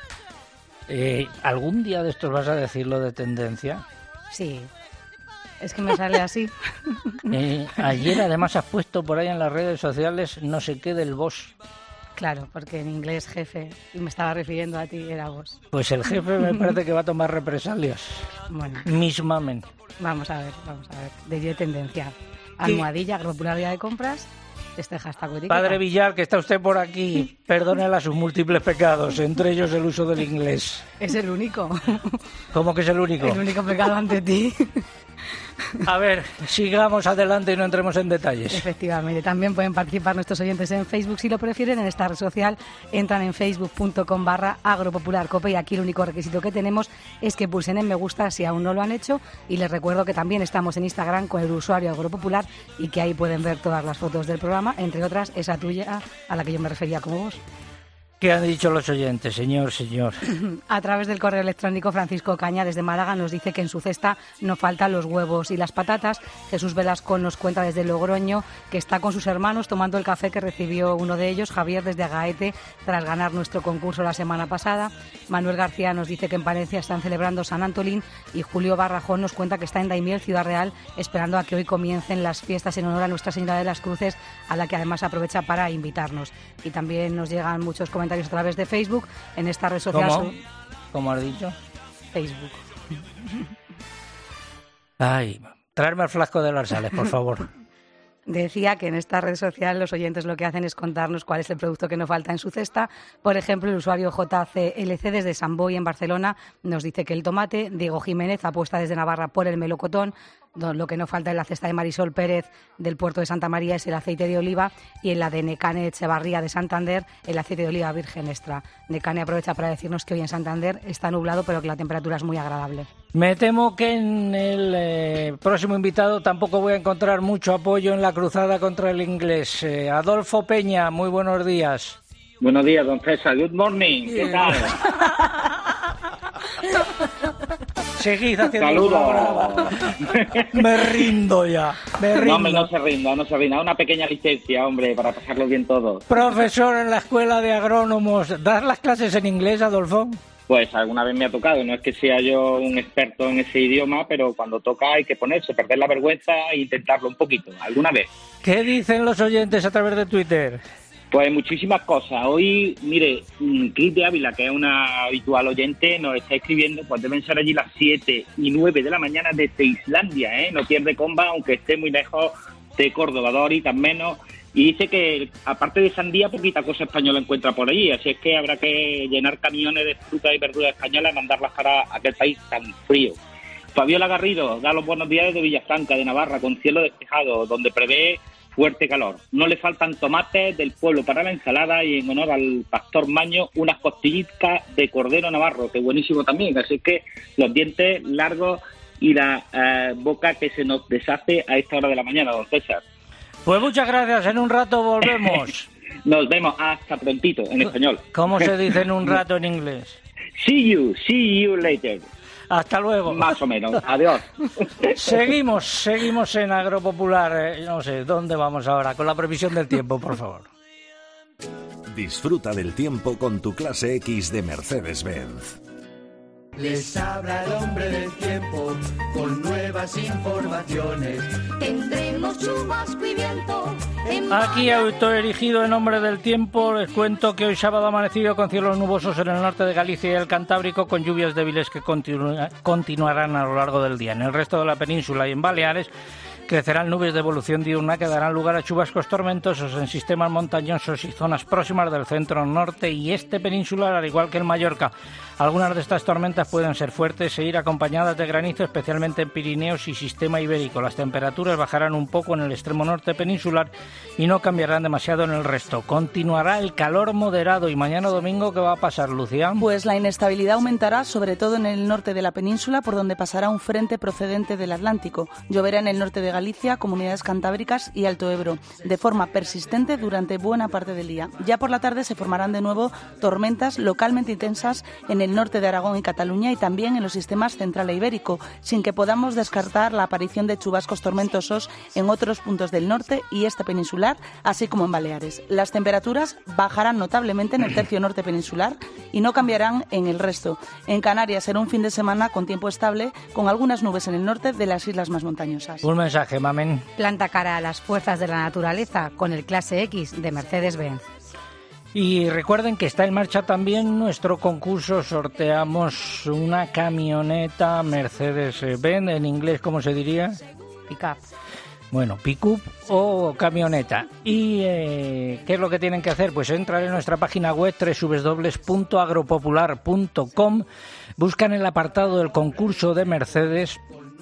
Eh, ¿Algún día de estos vas a decirlo de tendencia? Sí, es que me sale así. Eh, ayer además has puesto por ahí en las redes sociales no sé qué del boss. Claro, porque en inglés jefe, y me estaba refiriendo a ti, era vos. Pues el jefe me parece que va a tomar represalias. Bueno. Miss Mamen. Vamos a ver, vamos a ver. De tendencia. Almohadilla, agropopular día de compras. Este hashtag etiqueta. Padre Villar, que está usted por aquí, perdónela sus múltiples pecados, entre ellos el uso del inglés. Es el único. ¿Cómo que es el único? El único pecado ante ti. A ver, sigamos adelante y no entremos en detalles. Efectivamente, también pueden participar nuestros oyentes en Facebook si lo prefieren. En esta red social entran en facebook punto com barra agropopularcope y aquí el único requisito que tenemos es que pulsen en me gusta si aún no lo han hecho, y les recuerdo que también estamos en Instagram con el usuario agropopular y que ahí pueden ver todas las fotos del programa, entre otras esa tuya a la que yo me refería como vos. ¿Qué han dicho los oyentes, señor, señor? A través del correo electrónico, Francisco Caña desde Málaga nos dice que en su cesta no faltan los huevos y las patatas. Jesús Velasco nos cuenta desde Logroño que está con sus hermanos tomando el café que recibió uno de ellos, Javier, desde Agaete, tras ganar nuestro concurso la semana pasada. Manuel García nos dice que en Palencia están celebrando San Antolín, y Julio Barrajón nos cuenta que está en Daimiel, Ciudad Real, esperando a que hoy comiencen las fiestas en honor a Nuestra Señora de las Cruces, a la que además aprovecha para invitarnos. Y también nos llegan muchos comentarios a través de Facebook, en esta red social. ¿Cómo? ¿Cómo has dicho? Facebook. Ay, traerme el flasco de las sales, por favor. Decía que en esta red social los oyentes lo que hacen es contarnos cuál es el producto que no falta en su cesta. Por ejemplo, el usuario J C L C desde San Boi, en Barcelona, nos dice que el tomate. Diego Jiménez apuesta desde Navarra por el melocotón. Lo que no falta en la cesta de Marisol Pérez del puerto de Santa María es el aceite de oliva y en la de Necane Echevarría de Santander el aceite de oliva virgen extra. Necane aprovecha para decirnos que hoy en Santander está nublado pero que la temperatura es muy agradable. Me temo que en el eh, próximo invitado tampoco voy a encontrar mucho apoyo en la cruzada contra el inglés. Eh, Adolfo Peña, muy buenos días. Buenos días, don César. Good morning. ¿Qué tal? Seguid haciendo Saludos. Me rindo ya, me rindo. No, hombre, no se rinda, no se rinda. Una pequeña licencia, hombre, para pasarlo bien todos. Profesor en la Escuela de Agrónomos, ¿das las clases en inglés, Adolfo? Pues alguna vez me ha tocado. No es que sea yo un experto en ese idioma, pero cuando toca hay que ponerse, perder la vergüenza e intentarlo un poquito, alguna vez. ¿Qué dicen los oyentes a través de Twitter? Pues muchísimas cosas. Hoy, mire, Cris de Ávila, que es una habitual oyente, nos está escribiendo, pues deben ser allí las siete y nueve de la mañana desde Islandia, ¿eh? No pierde comba, aunque esté muy lejos de Córdoba, dos horitas menos. Y dice que, aparte de sandía, poquita cosa española encuentra por allí. Así es que habrá que llenar camiones de fruta y verduras españolas y mandarlas para aquel país tan frío. Fabiola Garrido da los buenos días desde Villafranca, de Navarra, con cielo despejado, donde prevé fuerte calor. No le faltan tomates del pueblo para la ensalada y en honor al pastor Maño, unas costillitas de cordero navarro, que buenísimo también. Así que los dientes largos y la eh, boca que se nos deshace a esta hora de la mañana, don César. Pues muchas gracias, en un rato volvemos. Nos vemos, hasta prontito, en español. ¿Cómo se dice en un rato en inglés? See you, see you later. Hasta luego. Más o menos. Adiós. Seguimos, seguimos en Agropopular. Eh, no sé, ¿dónde vamos ahora? Con la previsión del tiempo, por favor. Disfruta del tiempo con tu clase X de Mercedes-Benz. Les habla el hombre del tiempo con nuevas informaciones. Tendremos chubasco y viento. Aquí, autoerigido en nombre del tiempo, les cuento que hoy sábado ha amanecido con cielos nubosos en el norte de Galicia y el Cantábrico, con lluvias débiles que continu- continuarán a lo largo del día. En el resto de la península y en Baleares crecerán nubes de evolución diurna que darán lugar a chubascos tormentosos en sistemas montañosos y zonas próximas del centro, norte y este peninsular, al igual que en Mallorca. Algunas de estas tormentas pueden ser fuertes e ir acompañadas de granizo, especialmente en Pirineos y sistema ibérico. Las temperaturas bajarán un poco en el extremo norte peninsular y no cambiarán demasiado en el resto. Continuará el calor moderado y mañana domingo, ¿qué va a pasar, Lucía? Pues la inestabilidad aumentará, sobre todo en el norte de la península, por donde pasará un frente procedente del Atlántico. Lloverá en el norte de Galicia, comunidades cantábricas y Alto Ebro, de forma persistente durante buena parte del día. Ya por la tarde se formarán de nuevo tormentas localmente intensas en el norte de Aragón y Cataluña y también en los sistemas central e ibérico, sin que podamos descartar la aparición de chubascos tormentosos en otros puntos del norte y este peninsular, así como en Baleares. Las temperaturas bajarán notablemente en el tercio norte peninsular y no cambiarán en el resto. En Canarias será un fin de semana con tiempo estable, con algunas nubes en el norte de las islas más montañosas. Un mensaje, mamen. Planta cara a las fuerzas de la naturaleza con el Clase X de Mercedes-Benz. Y recuerden que está en marcha también nuestro concurso. Sorteamos una camioneta Mercedes-Benz, en inglés, ¿cómo se diría? Pickup. Bueno, pick-up o camioneta. ¿Y eh, qué es lo que tienen que hacer? Pues entrar en nuestra página web doble u doble u doble u punto agropopular punto com, buscan el apartado del concurso de Mercedes,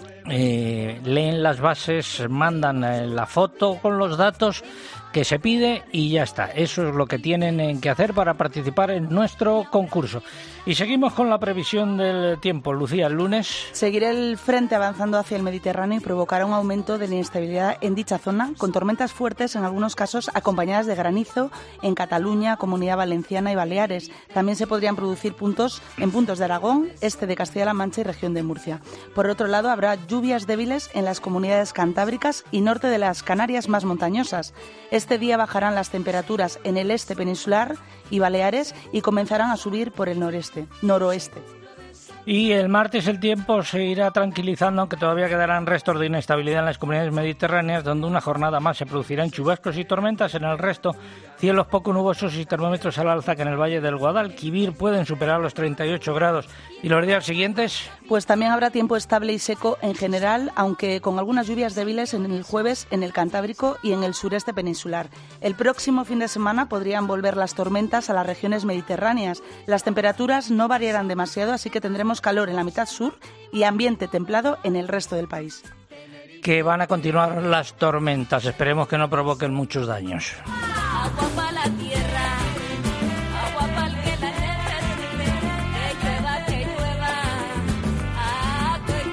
eh, leen las bases, mandan eh, la foto con los datos que se pide y ya está. Eso es lo que tienen que hacer para participar en nuestro concurso. Y seguimos con la previsión del tiempo. Lucía, el lunes seguirá el frente avanzando hacia el Mediterráneo y provocará un aumento de la inestabilidad en dicha zona, con tormentas fuertes, en algunos casos acompañadas de granizo en Cataluña, Comunidad Valenciana y Baleares. También se podrían producir puntos en puntos de Aragón, este de Castilla-La Mancha y región de Murcia. Por otro lado, habrá lluvias débiles en las comunidades cantábricas y norte de las Canarias más montañosas. Este día bajarán las temperaturas en el este peninsular y Baleares y comenzarán a subir por el noreste, noroeste. Y el martes el tiempo se irá tranquilizando, aunque todavía quedarán restos de inestabilidad en las comunidades mediterráneas, donde una jornada más se producirán chubascos y tormentas. En el resto, cielos poco nubosos y termómetros al alza, que en el Valle del Guadalquivir pueden superar los treinta y ocho grados. ¿Y los días siguientes? Pues también habrá tiempo estable y seco en general, aunque con algunas lluvias débiles en el jueves en el Cantábrico y en el sureste peninsular. El próximo fin de semana podrían volver las tormentas a las regiones mediterráneas. Las temperaturas no variarán demasiado, así que tendremos calor en la mitad sur y ambiente templado en el resto del país. que van a continuar las tormentas. Esperemos que no provoquen muchos daños. Agua para la tierra, agua para el que la necesite, que llueva, que llueva, ah, que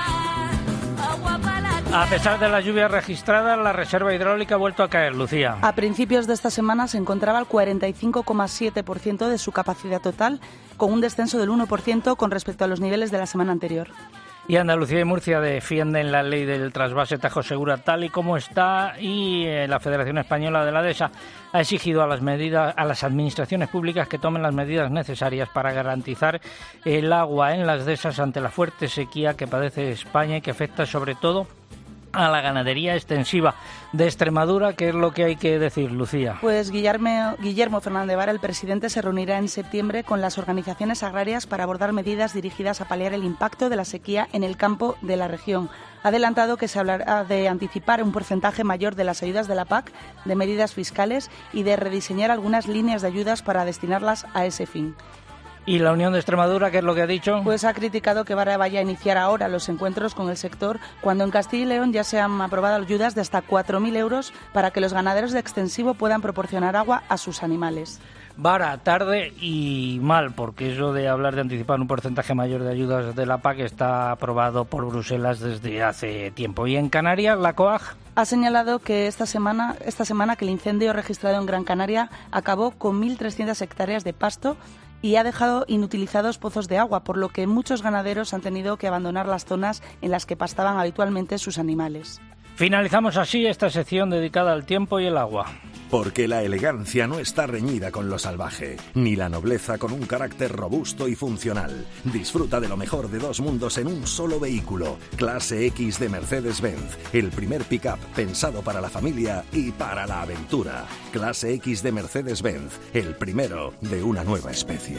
llueva, agua para la tierra. A pesar de las lluvias registradas, la reserva hidráulica ha vuelto a caer, Lucía. A principios de esta semana se encontraba al cuarenta y cinco coma siete por ciento de su capacidad total, con un descenso del uno por ciento con respecto a los niveles de la semana anterior. Y Andalucía y Murcia defienden la ley del trasvase Tajo Segura tal y como está, y eh, la Federación Española de la Dehesa ha exigido a las medidas, a las administraciones públicas que tomen las medidas necesarias para garantizar el agua en las dehesas ante la fuerte sequía que padece España y que afecta sobre todo a la ganadería extensiva de Extremadura, que es lo que hay que decir, Lucía. Pues Guillermo, Guillermo Fernández Vara, el presidente, se reunirá en septiembre con las organizaciones agrarias para abordar medidas dirigidas a paliar el impacto de la sequía en el campo de la región. Ha adelantado que se hablará de anticipar un porcentaje mayor de las ayudas de la P A C, de medidas fiscales y de rediseñar algunas líneas de ayudas para destinarlas a ese fin. ¿Y la Unión de Extremadura, qué es lo que ha dicho? Pues ha criticado que Vara vaya a iniciar ahora los encuentros con el sector, cuando en Castilla y León ya se han aprobado ayudas de hasta cuatro mil euros para que los ganaderos de extensivo puedan proporcionar agua a sus animales. Vara, tarde y mal, porque eso de hablar de anticipar un porcentaje mayor de ayudas de la P A C está aprobado por Bruselas desde hace tiempo. ¿Y en Canarias, la COAG? Ha señalado que esta semana, esta semana que el incendio registrado en Gran Canaria acabó con mil trescientas hectáreas de pasto y ha dejado inutilizados pozos de agua, por lo que muchos ganaderos han tenido que abandonar las zonas en las que pastaban habitualmente sus animales. Finalizamos así esta sección dedicada al tiempo y el agua. Porque la elegancia no está reñida con lo salvaje, ni la nobleza con un carácter robusto y funcional. Disfruta de lo mejor de dos mundos en un solo vehículo. Clase X de Mercedes-Benz, el primer pick-up pensado para la familia y para la aventura. Clase X de Mercedes-Benz, el primero de una nueva especie.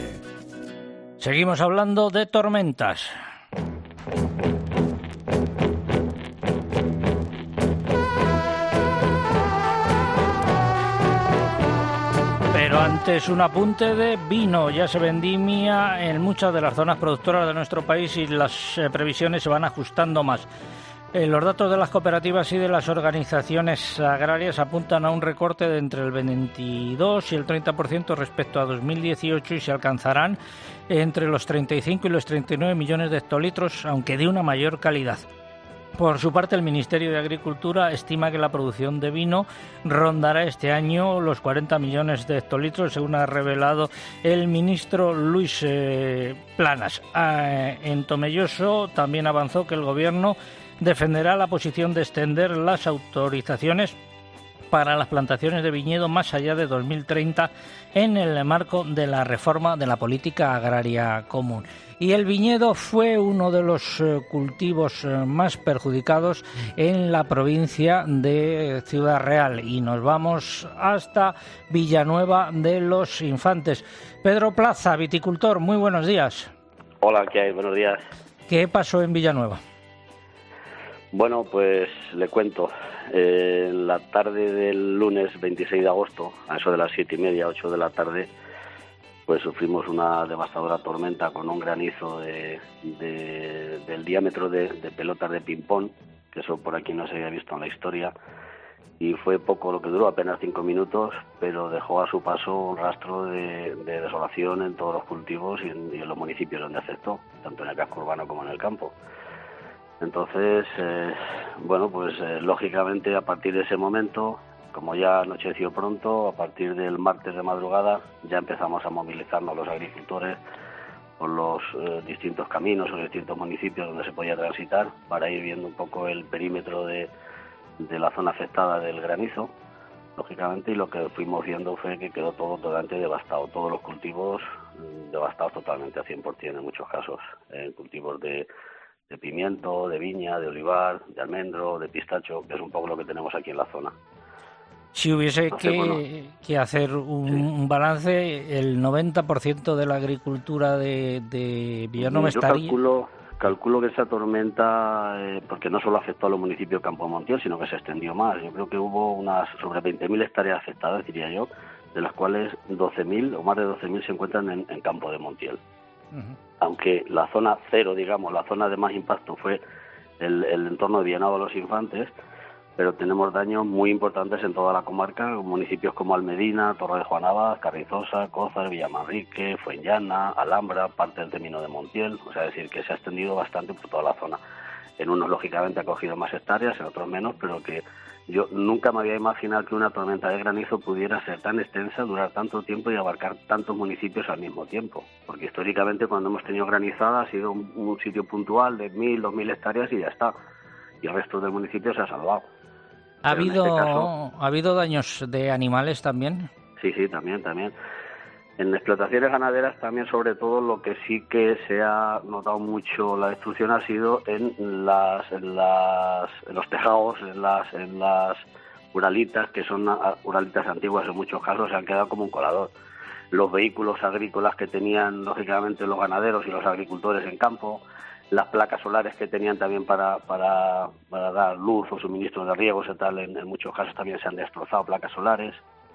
Seguimos hablando de tormentas. Pero antes un apunte de vino. Ya se vendimia en muchas de las zonas productoras de nuestro país y las eh, previsiones se van ajustando más. Eh, los datos de las cooperativas y de las organizaciones agrarias apuntan a un recorte de entre el veintidós y el treinta por ciento respecto a dos mil dieciocho y se alcanzarán entre los treinta y cinco y los treinta y nueve millones de hectolitros, aunque de una mayor calidad. Por su parte, el Ministerio de Agricultura estima que la producción de vino rondará este año los cuarenta millones de hectolitros, según ha revelado el ministro Luis eh, Planas. Ah, en Tomelloso también avanzó que el Gobierno defenderá la posición de extender las autorizaciones para las plantaciones de viñedo más allá de dos mil treinta en el marco de la reforma de la política agraria común. Y el viñedo fue uno de los eh, cultivos eh, más perjudicados en la provincia de Ciudad Real. Y nos vamos hasta Villanueva de los Infantes. Pedro Plaza, viticultor, muy buenos días. Hola, ¿qué hay? Buenos días. ¿Qué pasó en Villanueva? Bueno, pues le cuento. Eh, en la tarde del lunes veintiséis de agosto, a eso de las siete y media, ocho de la tarde, pues sufrimos una devastadora tormenta con un granizo de, de, del diámetro de, de pelotas de ping-pong, que eso por aquí no se había visto en la historia, y fue poco lo que duró, apenas cinco minutos, pero dejó a su paso un rastro de, de desolación en todos los cultivos y en, y en los municipios donde afectó, tanto en el casco urbano como en el campo. Entonces, eh, bueno, pues eh, lógicamente a partir de ese momento, como ya anocheció pronto, a partir del martes de madrugada ya empezamos a movilizarnos los agricultores por los eh, distintos caminos o distintos municipios donde se podía transitar para ir viendo un poco el perímetro de, de la zona afectada del granizo, lógicamente, y lo que fuimos viendo fue que quedó todo totalmente devastado, todos los cultivos mm, devastados totalmente a cien por ciento en muchos casos, en cultivos de de pimiento, de viña, de olivar, de almendro, de pistacho, que es un poco lo que tenemos aquí en la zona. Si hubiese Entonces, que, bueno, que hacer un, sí. un balance, el noventa por ciento de la agricultura de, de Villanueva Yo estaría... calculo, calculo que esa tormenta, eh, porque no solo afectó a los municipios de Campo de Montiel, sino que se extendió más. Yo creo que hubo unas sobre veinte mil hectáreas afectadas, diría yo, de las cuales doce mil o más de doce mil se encuentran en, en Campo de Montiel. Uh-huh. Aunque la zona cero, digamos, la zona de más impacto fue el, el entorno de Villanueva de los Infantes, pero tenemos daños muy importantes en toda la comarca, municipios como Almedina, Torre de Juanabas, Carrizosa, Cózar, Villamanrique, Fuenllana, Alhambra, parte del Término de Montiel, o sea, es decir, que se ha extendido bastante por toda la zona. En unos, lógicamente, ha cogido más hectáreas, en otros menos, pero que yo nunca me había imaginado que una tormenta de granizo pudiera ser tan extensa, durar tanto tiempo y abarcar tantos municipios al mismo tiempo. Porque históricamente, cuando hemos tenido granizada, ha sido un, un sitio puntual de mil, dos mil hectáreas y ya está. Y el resto del municipio se ha salvado. ¿Ha habido, este caso, ¿Ha habido daños de animales también? Sí, sí, también, también. En explotaciones ganaderas también, sobre todo, lo que sí que se ha notado mucho la destrucción ha sido en las, en las, en los tejados, en las, en las uralitas, que son uralitas antiguas en muchos casos, se han quedado como un colador. Los vehículos agrícolas que tenían, lógicamente, los ganaderos y los agricultores en campo, las placas solares que tenían también para, para, para dar luz o suministro de riegos y tal, en, en muchos casos también se han destrozado placas solares.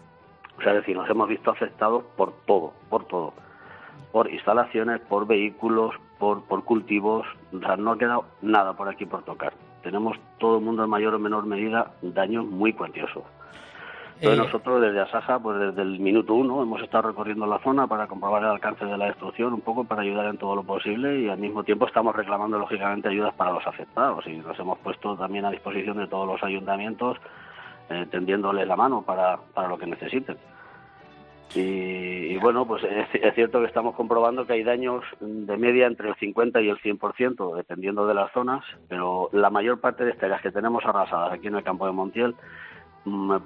O sea, es decir, nos hemos visto afectados por todo, por todo. Por instalaciones, por vehículos, por, por cultivos. O sea, no ha quedado nada por aquí por tocar. Tenemos todo el mundo en mayor o menor medida daños muy cuantiosos. Entonces eh... nosotros desde Asaja, pues desde el minuto uno hemos estado recorriendo la zona para comprobar el alcance de la destrucción, un poco para ayudar en todo lo posible, y al mismo tiempo estamos reclamando lógicamente ayudas para los afectados, y nos hemos puesto también a disposición de todos los ayuntamientos, eh, tendiéndoles la mano para, para lo que necesiten. Y, y bueno, pues es, es cierto que estamos comprobando que hay daños de media entre el cincuenta y el cien por ciento, dependiendo de las zonas, pero la mayor parte de hectáreas que tenemos arrasadas aquí en el campo de Montiel, me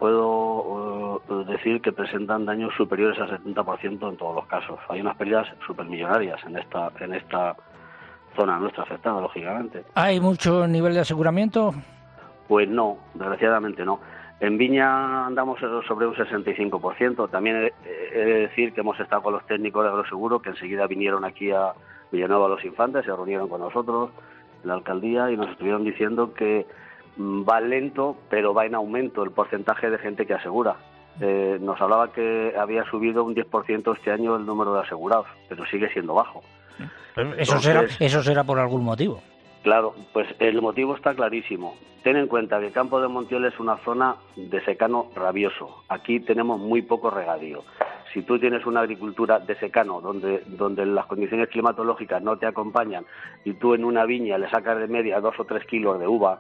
puedo uh, decir que presentan daños superiores al setenta por ciento en todos los casos. Hay unas pérdidas supermillonarias en esta en esta zona nuestra afectada, lógicamente. ¿Hay mucho nivel de aseguramiento? Pues no, desgraciadamente no. En Viña andamos sobre un sesenta y cinco por ciento. También he, he de decir que hemos estado con los técnicos de Agroseguro, que enseguida vinieron aquí a Villanueva de los Infantes, se reunieron con nosotros en la alcaldía y nos estuvieron diciendo que va lento, pero va en aumento el porcentaje de gente que asegura. Eh, nos hablaba que había subido un diez por ciento este año el número de asegurados, pero sigue siendo bajo. Eso, Entonces, será, eso será por algún motivo. Claro, pues el motivo está clarísimo. Ten en cuenta que el campo de Montiel es una zona de secano rabioso. Aquí tenemos muy poco regadío. Si tú tienes una agricultura de secano donde, donde las condiciones climatológicas no te acompañan y tú en una viña le sacas de media dos o tres kilos de uva,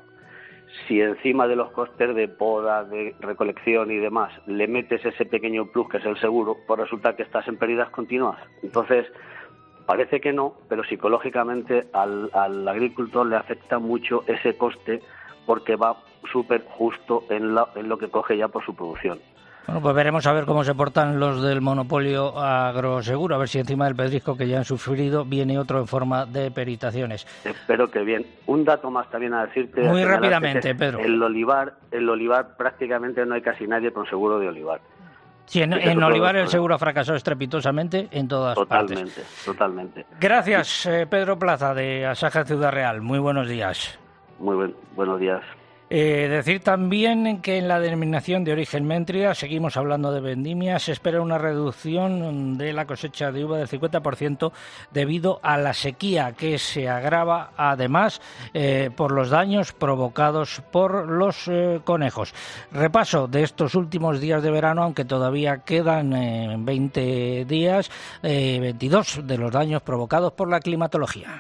si encima de los costes de poda, de recolección y demás, le metes ese pequeño plus que es el seguro, pues resulta que estás en pérdidas continuas. Entonces, parece que no, pero psicológicamente al, al agricultor le afecta mucho ese coste porque va súper justo en, la, en lo que coge ya por su producción. Bueno, pues veremos a ver cómo se portan los del monopolio Agroseguro, a ver si encima del pedrisco que ya han sufrido viene otro en forma de peritaciones. Espero que bien. Un dato más también a decirte. Muy a rápidamente, Pedro. El olivar, el olivar prácticamente no hay casi nadie con seguro de olivar. Sí, en, en olivar el seguro ha fracasado estrepitosamente en todas totalmente, partes. Totalmente, totalmente. Gracias, eh, Pedro Plaza, de Asaja Ciudad Real. Muy buenos días. Muy buen, buenos días. Eh, decir también que en la denominación de origen Méntrida, seguimos hablando de vendimia, se espera una reducción de la cosecha de uva del cincuenta por ciento debido a la sequía que se agrava además eh, por los daños provocados por los eh, conejos. Repaso de estos últimos días de verano, aunque todavía quedan eh, veinte días, eh, veintidós de los daños provocados por la climatología.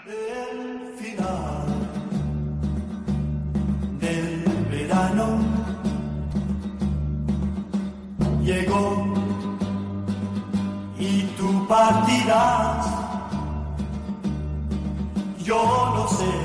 Verano llegó y tú partirás, yo no sé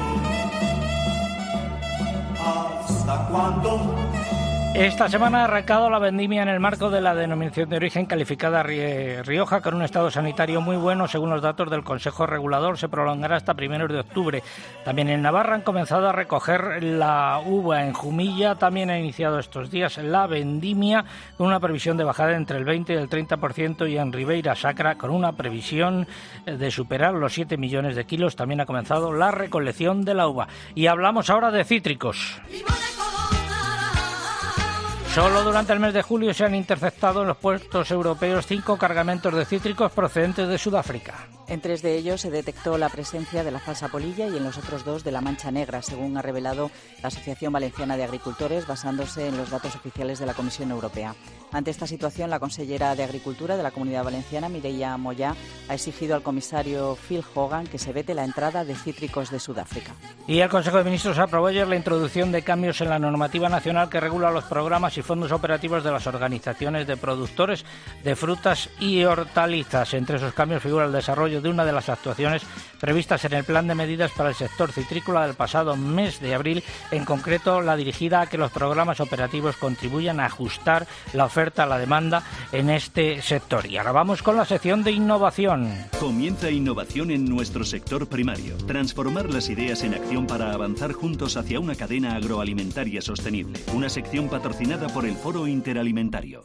hasta cuándo. Esta semana ha arrancado la vendimia en el marco de la denominación de origen calificada Rioja con un estado sanitario muy bueno. Según los datos del Consejo Regulador, se prolongará hasta primeros de octubre. También en Navarra han comenzado a recoger la uva. En Jumilla también ha iniciado estos días la vendimia con una previsión de bajada entre el veinte y el treinta por ciento, y en Ribeira Sacra con una previsión de superar los siete millones de kilos. También ha comenzado la recolección de la uva. Y hablamos ahora de cítricos. Solo durante el mes de julio se han interceptado en los puertos europeos cinco cargamentos de cítricos procedentes de Sudáfrica. En tres de ellos se detectó la presencia de la falsa polilla y en los otros dos de la mancha negra, según ha revelado la Asociación Valenciana de Agricultores, basándose en los datos oficiales de la Comisión Europea. Ante esta situación, la consellera de Agricultura de la Comunidad Valenciana, Mireia Moyà, ha exigido al comisario Phil Hogan que se vete la entrada de cítricos de Sudáfrica. Y el Consejo de Ministros aprobó ayer la introducción de cambios en la normativa nacional que regula los programas y fondos operativos de las organizaciones de productores de frutas y hortalizas. Entre esos cambios figura el desarrollo de una de las actuaciones previstas en el plan de medidas para el sector citrícola del pasado mes de abril, en concreto la dirigida a que los programas operativos contribuyan a ajustar la oferta a la demanda en este sector. Y ahora vamos con la sección de innovación. Comienza innovación en nuestro sector primario. Transformar las ideas en acción para avanzar juntos hacia una cadena agroalimentaria sostenible. Una sección patrocinada por el Foro Interalimentario.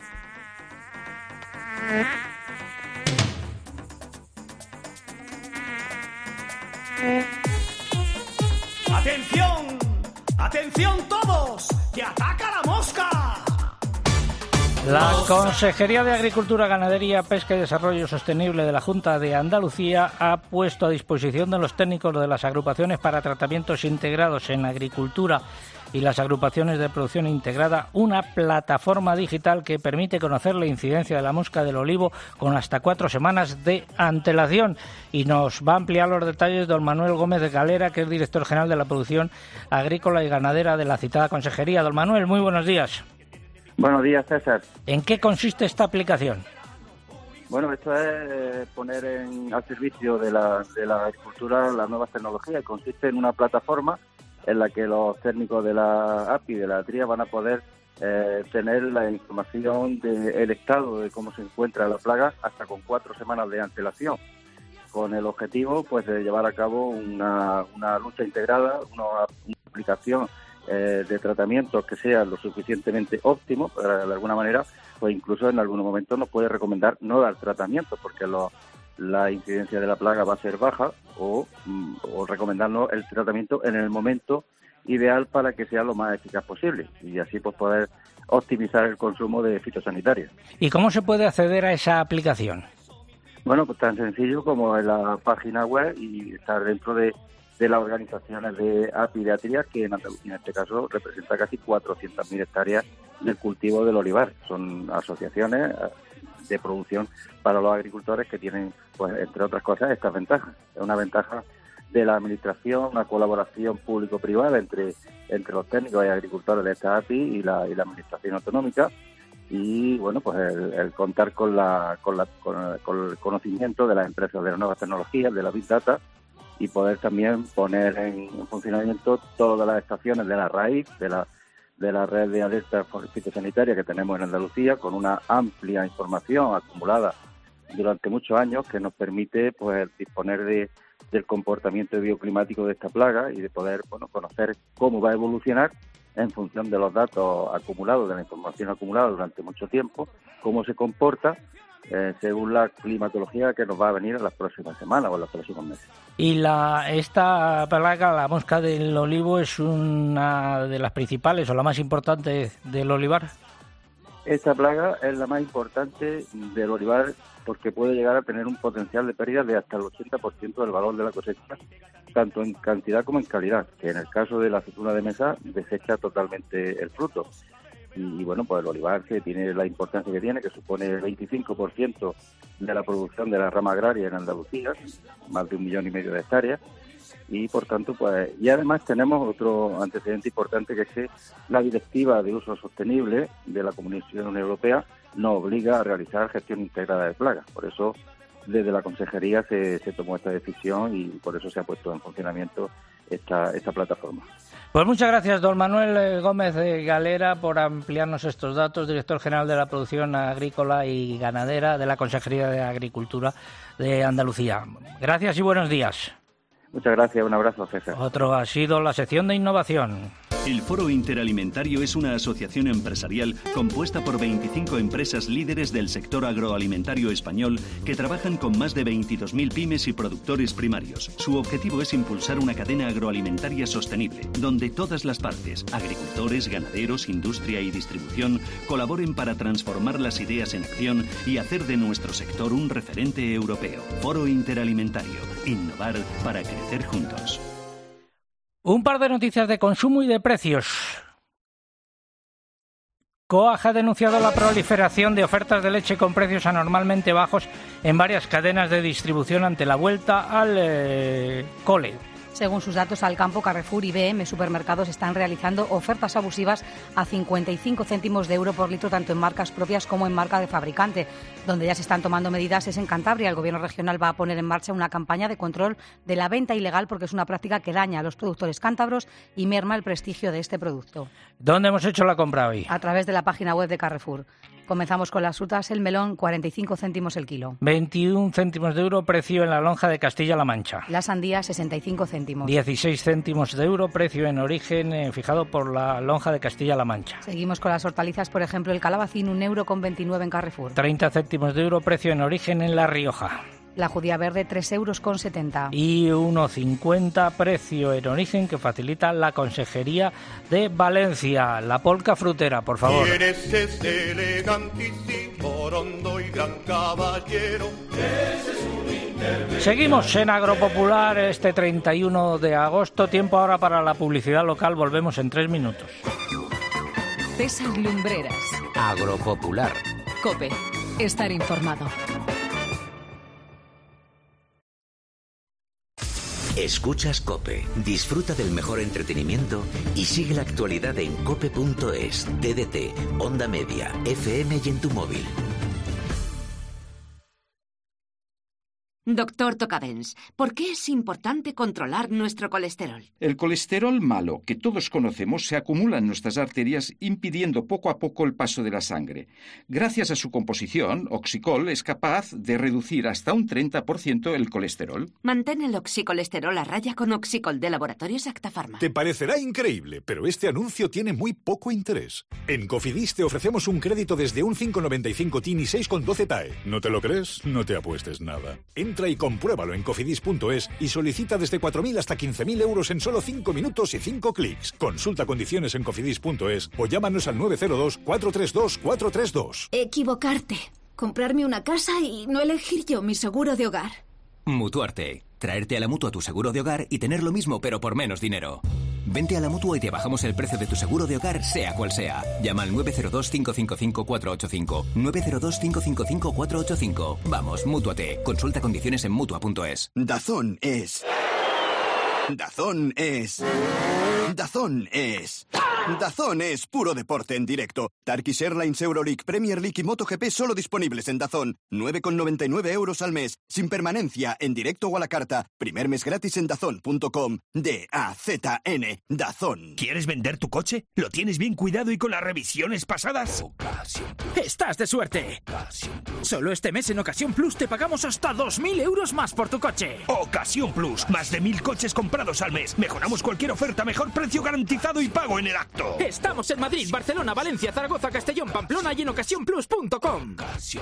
¡Atención! ¡Atención todos! ¡Que ataca la mosca! La Consejería de Agricultura, Ganadería, Pesca y Desarrollo Sostenible de la Junta de Andalucía ha puesto a disposición de los técnicos de las agrupaciones para tratamientos integrados en agricultura y las agrupaciones de producción integrada una plataforma digital que permite conocer la incidencia de la mosca del olivo con hasta cuatro semanas de antelación. Y nos va a ampliar los detalles don Manuel Gómez de Galera, que es director general de la producción agrícola y ganadera de la citada consejería. Don Manuel, muy buenos días. Buenos días, César. ¿En qué consiste esta aplicación? Bueno, esto es poner en, al servicio de la, de la agricultura las nuevas tecnologías. Consiste en una plataforma en la que los técnicos de la A P I, de la T R I A, van a poder eh, tener la información del estado de cómo se encuentra la plaga hasta con cuatro semanas de antelación, con el objetivo pues de llevar a cabo una, una lucha integrada, una, una aplicación eh, de tratamientos que sea lo suficientemente óptimo, para de alguna manera, pues incluso en algunos momentos nos puede recomendar no dar tratamiento, porque los la incidencia de la plaga va a ser baja o, o recomendarnos el tratamiento en el momento ideal para que sea lo más eficaz posible y así pues poder optimizar el consumo de fitosanitarios. ¿Y cómo se puede acceder a esa aplicación? Bueno, pues tan sencillo como en la página web y estar dentro de, de las organizaciones de A P I de A T R I A, que en Andalucía en este caso representa casi cuatrocientas mil hectáreas del cultivo del olivar. Son asociaciones de producción para los agricultores que tienen, pues entre otras cosas, estas ventajas. Es una ventaja de la administración, una colaboración público-privada entre entre los técnicos y agricultores de esta A P I y la, y la administración autonómica, y bueno, pues el, el contar con la, con la con, con el conocimiento de las empresas de las nuevas tecnologías, de la Big Data, y poder también poner en, en funcionamiento todas las estaciones de la raíz, de la de la red de alerta fitosanitaria que tenemos en Andalucía, con una amplia información acumulada durante muchos años que nos permite pues disponer de, del comportamiento bioclimático de esta plaga y de poder bueno conocer cómo va a evolucionar en función de los datos acumulados, de la información acumulada durante mucho tiempo, cómo se comporta eh, según la climatología que nos va a venir en las próximas semanas o en los próximos meses. Y la esta plaga, la mosca del olivo, es una de las principales o la más importante del olivar. Esta plaga es la más importante del olivar porque puede llegar a tener un potencial de pérdida de hasta el ochenta por ciento del valor de la cosecha, tanto en cantidad como en calidad, que en el caso de la aceituna de mesa desecha totalmente el fruto. Y, y bueno, pues el olivar, que tiene la importancia que tiene, que supone el veinticinco por ciento de la producción de la rama agraria en Andalucía, más de un millón y medio de hectáreas, y por tanto, pues, y además tenemos otro antecedente importante, que es que la Directiva de Uso Sostenible de la Comisión Europea nos obliga a realizar gestión integrada de plagas. Por eso, desde la Consejería se, se tomó esta decisión y por eso se ha puesto en funcionamiento esta, esta plataforma. Pues muchas gracias, don Manuel Gómez de Galera, por ampliarnos estos datos, director general de la producción agrícola y ganadera de la Consejería de Agricultura de Andalucía. Gracias y buenos días. Muchas gracias, un abrazo, César. Otro ha sido la sección de innovación. El Foro Interalimentario es una asociación empresarial compuesta por veinticinco empresas líderes del sector agroalimentario español que trabajan con más de veintidós mil pymes y productores primarios. Su objetivo es impulsar una cadena agroalimentaria sostenible, donde todas las partes, agricultores, ganaderos, industria y distribución, colaboren para transformar las ideas en acción y hacer de nuestro sector un referente europeo. Foro Interalimentario. Innovar para crecer juntos. Un par de noticias de consumo y de precios. Coag ha denunciado la proliferación de ofertas de leche con precios anormalmente bajos en varias cadenas de distribución ante la vuelta al eh, cole. Según sus datos, Alcampo, Carrefour y B M Supermercados están realizando ofertas abusivas a cincuenta y cinco céntimos de euro por litro, tanto en marcas propias como en marca de fabricante. Donde ya se están tomando medidas es en Cantabria. El Gobierno regional va a poner en marcha una campaña de control de la venta ilegal porque es una práctica que daña a los productores cántabros y merma el prestigio de este producto. ¿Dónde hemos hecho la compra hoy? A través de la página web de Carrefour. Comenzamos con las frutas. El melón, cuarenta y cinco céntimos el kilo. veintiún céntimos de euro, precio en la lonja de Castilla-La Mancha. La sandía, sesenta y cinco céntimos. dieciséis céntimos de euro, precio en origen eh, fijado por la lonja de Castilla-La Mancha. Seguimos con las hortalizas, por ejemplo, el calabacín, un euro con veintinueve en Carrefour. treinta céntimos de euro, precio en origen en La Rioja. La judía verde, tres euros con setenta. Y uno cincuenta, precio en origen que facilita la Consejería de Valencia. La polca frutera, por favor. ¿Quién es ese elegantísimo, rondo y gran caballero? Ese es un interventor. Seguimos en Agropopular este treinta y uno de agosto. Tiempo ahora para la publicidad local. Volvemos en tres minutos. César Lumbreras. Agropopular. COPE. Estar informado. Escuchas COPE, disfruta del mejor entretenimiento y sigue la actualidad en cope punto es, T D T, Onda Media, F M y en tu móvil. Doctor Tocadens, ¿por qué es importante controlar nuestro colesterol? El colesterol malo, que todos conocemos, se acumula en nuestras arterias impidiendo poco a poco el paso de la sangre. Gracias a su composición, Oxicol es capaz de reducir hasta un treinta por ciento el colesterol. Mantén el oxicolesterol a raya con Oxicol de Laboratorios Acta Pharma. Te parecerá increíble, pero este anuncio tiene muy poco interés. En Cofidis te ofrecemos un crédito desde un cinco coma noventa y cinco T I N y seis coma doce T A E. ¿No te lo crees? No te apuestes nada. Entra y compruébalo en cofidis punto es y solicita desde cuatro mil hasta quince mil euros en solo cinco minutos y cinco clics. Consulta condiciones en cofidis punto es o llámanos al nueve cero dos, cuatro tres dos, cuatro tres dos. Equivocarte. Comprarme una casa y no elegir yo mi seguro de hogar. Mutuarte. Traerte a la Mutua tu seguro de hogar y tener lo mismo pero por menos dinero. Vente a la Mutua y te bajamos el precio de tu seguro de hogar, sea cual sea. Llama al nueve cero dos, cinco cinco cinco, cuatro ocho cinco. nueve cero dos, cinco cinco cinco, cuatro ocho cinco. Vamos, Mútuate. Consulta condiciones en Mutua punto es. Dazón es... Dazón es... Dazón es... Dazón es puro deporte en directo. Turkish Airlines, Euroleague, Premier League y MotoGP solo disponibles en Dazón. nueve con noventa y nueve euros al mes. Sin permanencia, en directo o a la carta. Primer mes gratis en dazón punto com. D A Z N. Dazón. ¿Quieres vender tu coche? ¿Lo tienes bien cuidado y con las revisiones pasadas? ¡Estás de suerte! Solo este mes en Ocasión Plus te pagamos hasta dos mil euros más por tu coche. Ocasión Plus. Más de mil coches comprados al mes. Mejoramos cualquier oferta, mejor precio garantizado y pago en el acto. Estamos en Madrid, Barcelona, Valencia, Zaragoza, Castellón, Pamplona y en ocasión plus punto com.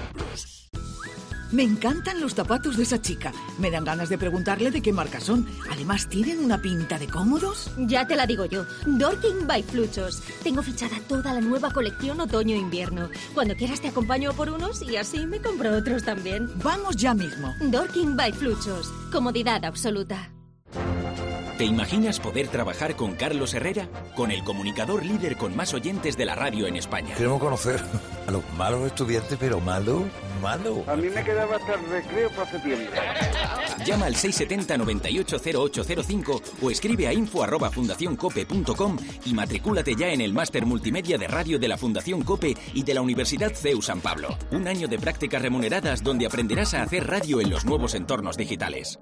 Me encantan los zapatos de esa chica. Me dan ganas de preguntarle de qué marca son. Además, ¿tienen una pinta de cómodos? Ya te la digo yo. Dorking by Fluchos. Tengo fichada toda la nueva colección otoño-invierno. Cuando quieras te acompaño por unos y así me compro otros también. Vamos ya mismo. Dorking by Fluchos. Comodidad absoluta. ¿Te imaginas poder trabajar con Carlos Herrera? Con el comunicador líder con más oyentes de la radio en España. Queremos conocer a los malos estudiantes, pero malo, malo. A mí me quedaba hasta el recreo para septiembre. Llama al seis siete cero, nueve ocho cero ocho cero cinco o escribe a info arroba fundación cope punto com y matricúlate ya en el máster multimedia de radio de la Fundación COPE y de la Universidad C E U San Pablo. Un año de prácticas remuneradas donde aprenderás a hacer radio en los nuevos entornos digitales.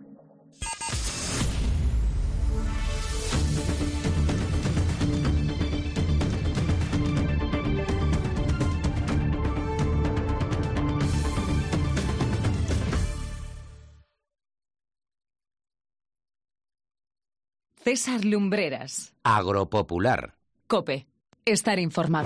César Lumbreras. Agropopular. COPE. Estar informado.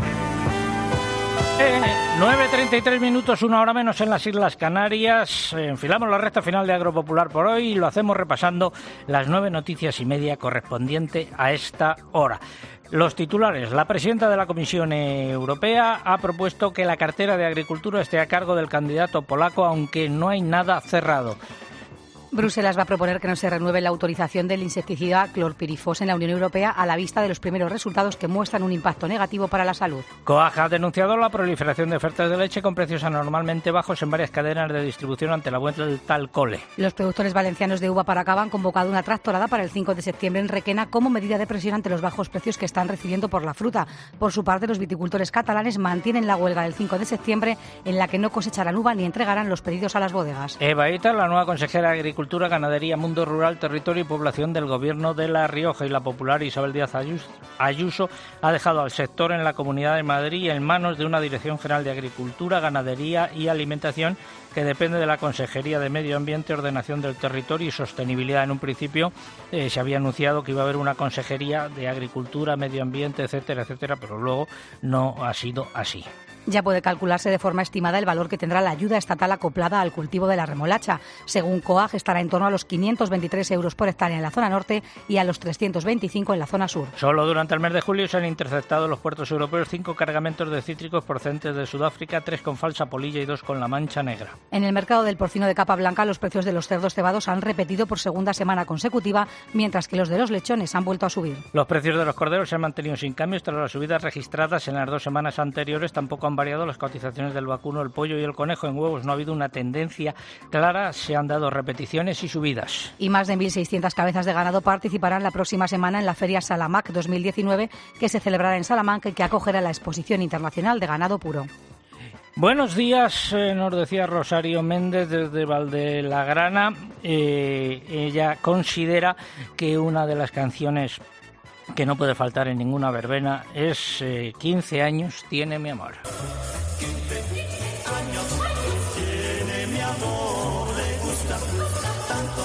Eh, nueve treinta y tres minutos, una hora menos en las Islas Canarias. Enfilamos la recta final de Agropopular por hoy y lo hacemos repasando las nueve noticias y media correspondiente a esta hora. Los titulares. La presidenta de la Comisión Europea ha propuesto que la cartera de Agricultura esté a cargo del candidato polaco, aunque no hay nada cerrado. Bruselas va a proponer que no se renueve la autorización del insecticida clorpirifos en la Unión Europea a la vista de los primeros resultados que muestran un impacto negativo para la salud. COAG ha denunciado la proliferación de ofertas de leche con precios anormalmente bajos en varias cadenas de distribución ante la vuelta al cole. Los productores valencianos de uva para cava han convocado una tractorada para el cinco de septiembre en Requena como medida de presión ante los bajos precios que están recibiendo por la fruta. Por su parte, los viticultores catalanes mantienen la huelga del cinco de septiembre en la que no cosecharán uva ni entregarán los pedidos a las bodegas. Eva Ita, la nueva consejera de Agricultura, Agricultura, Ganadería, Mundo Rural, Territorio y Población del Gobierno de La Rioja, y la popular Isabel Díaz Ayuso ha dejado al sector en la Comunidad de Madrid en manos de una Dirección General de Agricultura, Ganadería y Alimentación que depende de la Consejería de Medio Ambiente, Ordenación del Territorio y Sostenibilidad. En un principio eh, se había anunciado que iba a haber una Consejería de Agricultura, Medio Ambiente, etcétera, etcétera, pero luego no ha sido así. Ya puede calcularse de forma estimada el valor que tendrá la ayuda estatal acoplada al cultivo de la remolacha. Según COAG, estará en torno a los quinientos veintitrés euros por hectárea en la zona norte y a los trescientos veinticinco en la zona sur. Solo durante el mes de julio se han interceptado en los puertos europeos cinco cargamentos de cítricos procedentes de Sudáfrica, tres con falsa polilla y dos con la mancha negra. En el mercado del porcino de capa blanca, los precios de los cerdos cebados han repetido por segunda semana consecutiva, mientras que los de los lechones han vuelto a subir. Los precios de los corderos se han mantenido sin cambios tras las subidas registradas en las dos semanas anteriores. Tampoco han variado las cotizaciones del vacuno, el pollo y el conejo. En huevos no ha habido una tendencia clara, se han dado repeticiones y subidas. Y más de mil seiscientas cabezas de ganado participarán la próxima semana en la Feria Salamac dos mil diecinueve, que se celebrará en Salamanca y que acogerá la Exposición Internacional de Ganado Puro. Buenos días, eh, nos decía Rosario Méndez desde Valdelagrana. Eh, ella considera que una de las canciones que no puede faltar en ninguna verbena es eh, quince años tiene mi amor. quince años tiene mi amor, le gusta tanto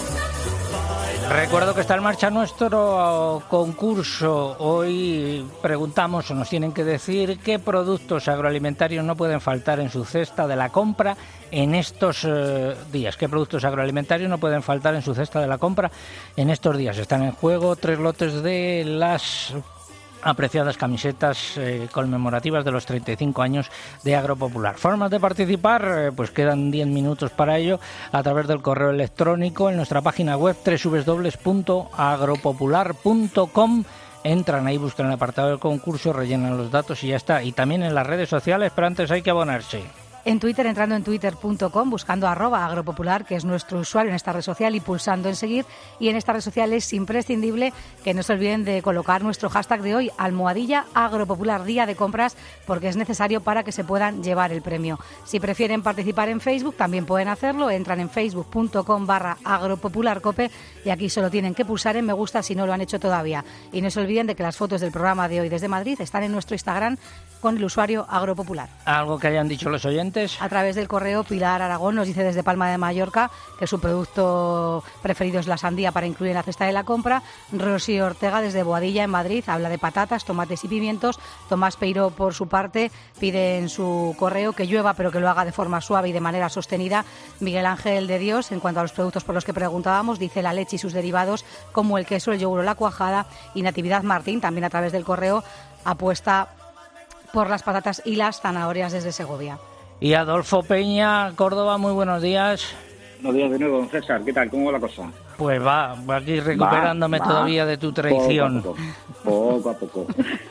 bailar. Recuerdo que está en marcha nuestro concurso. Hoy preguntamos, o nos tienen que decir, qué productos agroalimentarios no pueden faltar en su cesta de la compra en estos eh, días. ¿Qué productos agroalimentarios no pueden faltar en su cesta de la compra en estos días? Están en juego tres lotes de las apreciadas camisetas eh, conmemorativas de los treinta y cinco años de Agropopular. Formas de participar, eh, pues quedan diez minutos para ello, a través del correo electrónico en nuestra página web doble u doble u doble u punto agropopular punto com. Entran ahí, buscan el apartado del concurso, rellenan los datos y ya está. Y también en las redes sociales, pero antes hay que abonarse. En Twitter, entrando en twitter punto com, buscando arroba agropopular, que es nuestro usuario en esta red social, y pulsando en seguir. Y en esta red social es imprescindible que no se olviden de colocar nuestro hashtag de hoy, almohadilla agropopular, día de compras, porque es necesario para que se puedan llevar el premio. Si prefieren participar en Facebook, también pueden hacerlo. Entran en facebook punto com barra agropopularcope y aquí solo tienen que pulsar en me gusta si no lo han hecho todavía. Y no se olviden de que las fotos del programa de hoy desde Madrid están en nuestro Instagram con el usuario agropopular. ¿Algo que hayan dicho los oyentes? A través del correo, Pilar Aragón nos dice desde Palma de Mallorca que su producto preferido es la sandía para incluir en la cesta de la compra. Rosy Ortega desde Boadilla, en Madrid, habla de patatas, tomates y pimientos. Tomás Peiro, por su parte, pide en su correo que llueva, pero que lo haga de forma suave y de manera sostenida. Miguel Ángel de Dios, en cuanto a los productos por los que preguntábamos, dice la leche y sus derivados, como el queso, el yogur o la cuajada. Y Natividad Martín, también a través del correo, apuesta por las patatas y las zanahorias desde Segovia. Y Adolfo Peña, Córdoba, muy buenos días. Buenos días de nuevo, don César. ¿Qué tal? ¿Cómo va la cosa? Pues va, va aquí recuperándome va, va. todavía de tu traición. Poco a poco. Poco, a poco.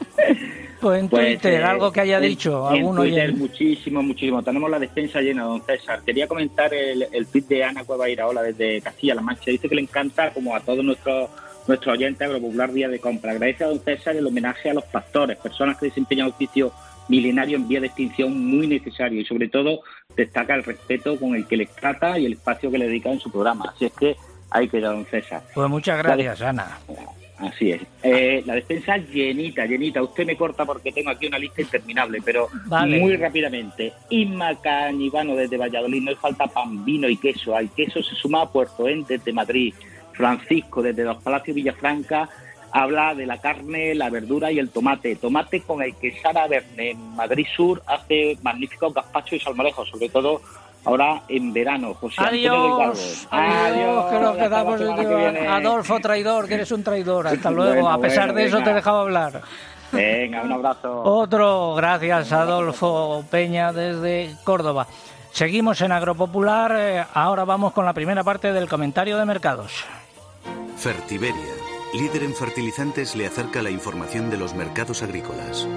Pues en pues, Twitter, eh, algo que haya en, dicho. En alguno Twitter, ya... muchísimo, muchísimo. Tenemos la despensa llena, don César. Quería comentar el, el tweet de Ana Cueva Iraola desde Castilla-La Mancha. Dice que le encanta, como a todos nuestros nuestros oyentes, Agropopular Día de Compra. Agradece a don César el homenaje a los pastores, personas que desempeñan oficio milenario en vía de extinción muy necesario, y sobre todo destaca el respeto con el que les trata y el espacio que le dedica en su programa. Así es que ahí queda, don César. Pues muchas gracias, de... Ana. Así es. Eh, la despensa llenita, llenita. Usted me corta porque tengo aquí una lista interminable, pero vale. Muy rápidamente. Inma Cañivano desde Valladolid, no le falta pan, vino y queso. Al queso se suma a Puerto En desde Madrid. Francisco desde Los Palacios Villafranca habla de la carne, la verdura y el tomate. Tomate con el que Sara Verne en Madrid Sur hace magníficos gazpachos y salmorejos, sobre todo ahora en verano. José Antonio Delgado. Adiós, adiós, que nos quedamos. Que Adolfo, traidor, que eres un traidor. Hasta luego. Bueno, a pesar bueno, de eso venga. Te he dejado hablar. Venga, un abrazo. Otro, gracias Adolfo Peña desde Córdoba. Seguimos en Agropopular. Eh, ahora vamos con la primera parte del comentario de mercados. Fertiberia, líder en fertilizantes, le acerca la información de los mercados agrícolas.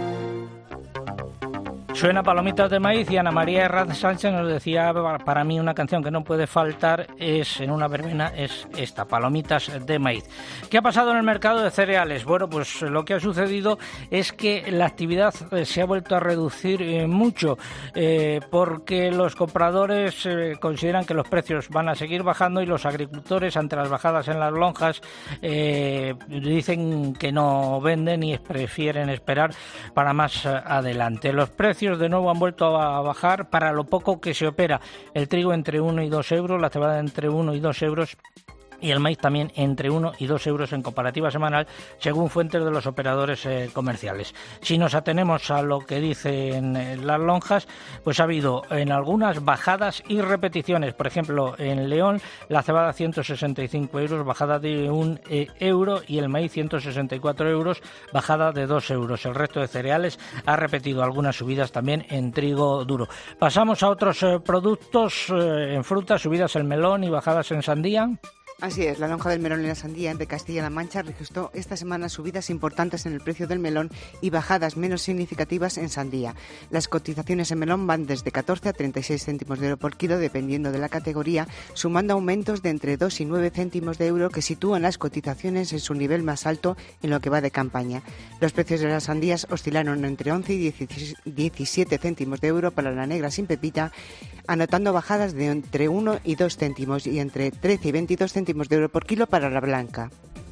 Suena Palomitas de Maíz y Ana María Herranz Sánchez nos decía, para mí una canción que no puede faltar es en una verbena, es esta, Palomitas de Maíz. ¿Qué ha pasado en el mercado de cereales? Bueno, pues lo que ha sucedido es que la actividad se ha vuelto a reducir eh, mucho eh, porque los compradores eh, consideran que los precios van a seguir bajando y los agricultores, ante las bajadas en las lonjas, eh, dicen que no venden y prefieren esperar para más adelante. Los precios de nuevo han vuelto a bajar para lo poco que se opera. El trigo entre uno y dos euros, la cebada entre uno y dos euros y el maíz también entre uno y dos euros en comparativa semanal, según fuentes de los operadores eh, comerciales. Si nos atenemos a lo que dicen eh, las lonjas, pues ha habido en algunas bajadas y repeticiones. Por ejemplo, en León la cebada ciento sesenta y cinco euros, bajada de un eh, euro, y el maíz ciento sesenta y cuatro euros, bajada de dos euros. El resto de cereales ha repetido algunas subidas también en trigo duro. Pasamos a otros eh, productos. Eh, en frutas, subidas el melón y bajadas en sandía. Así es, la lonja del melón y la sandía de Castilla-La Mancha registró esta semana subidas importantes en el precio del melón y bajadas menos significativas en sandía. Las cotizaciones en melón van desde catorce a treinta y seis céntimos de euro por kilo, dependiendo de la categoría, sumando aumentos de entre dos y nueve céntimos de euro que sitúan las cotizaciones en su nivel más alto en lo que va de campaña. Los precios de las sandías oscilaron entre once y diecisiete céntimos de euro para la negra sin pepita, anotando bajadas de entre uno y dos céntimos y entre trece y veintidós céntimos de euro por kilo para la blanca.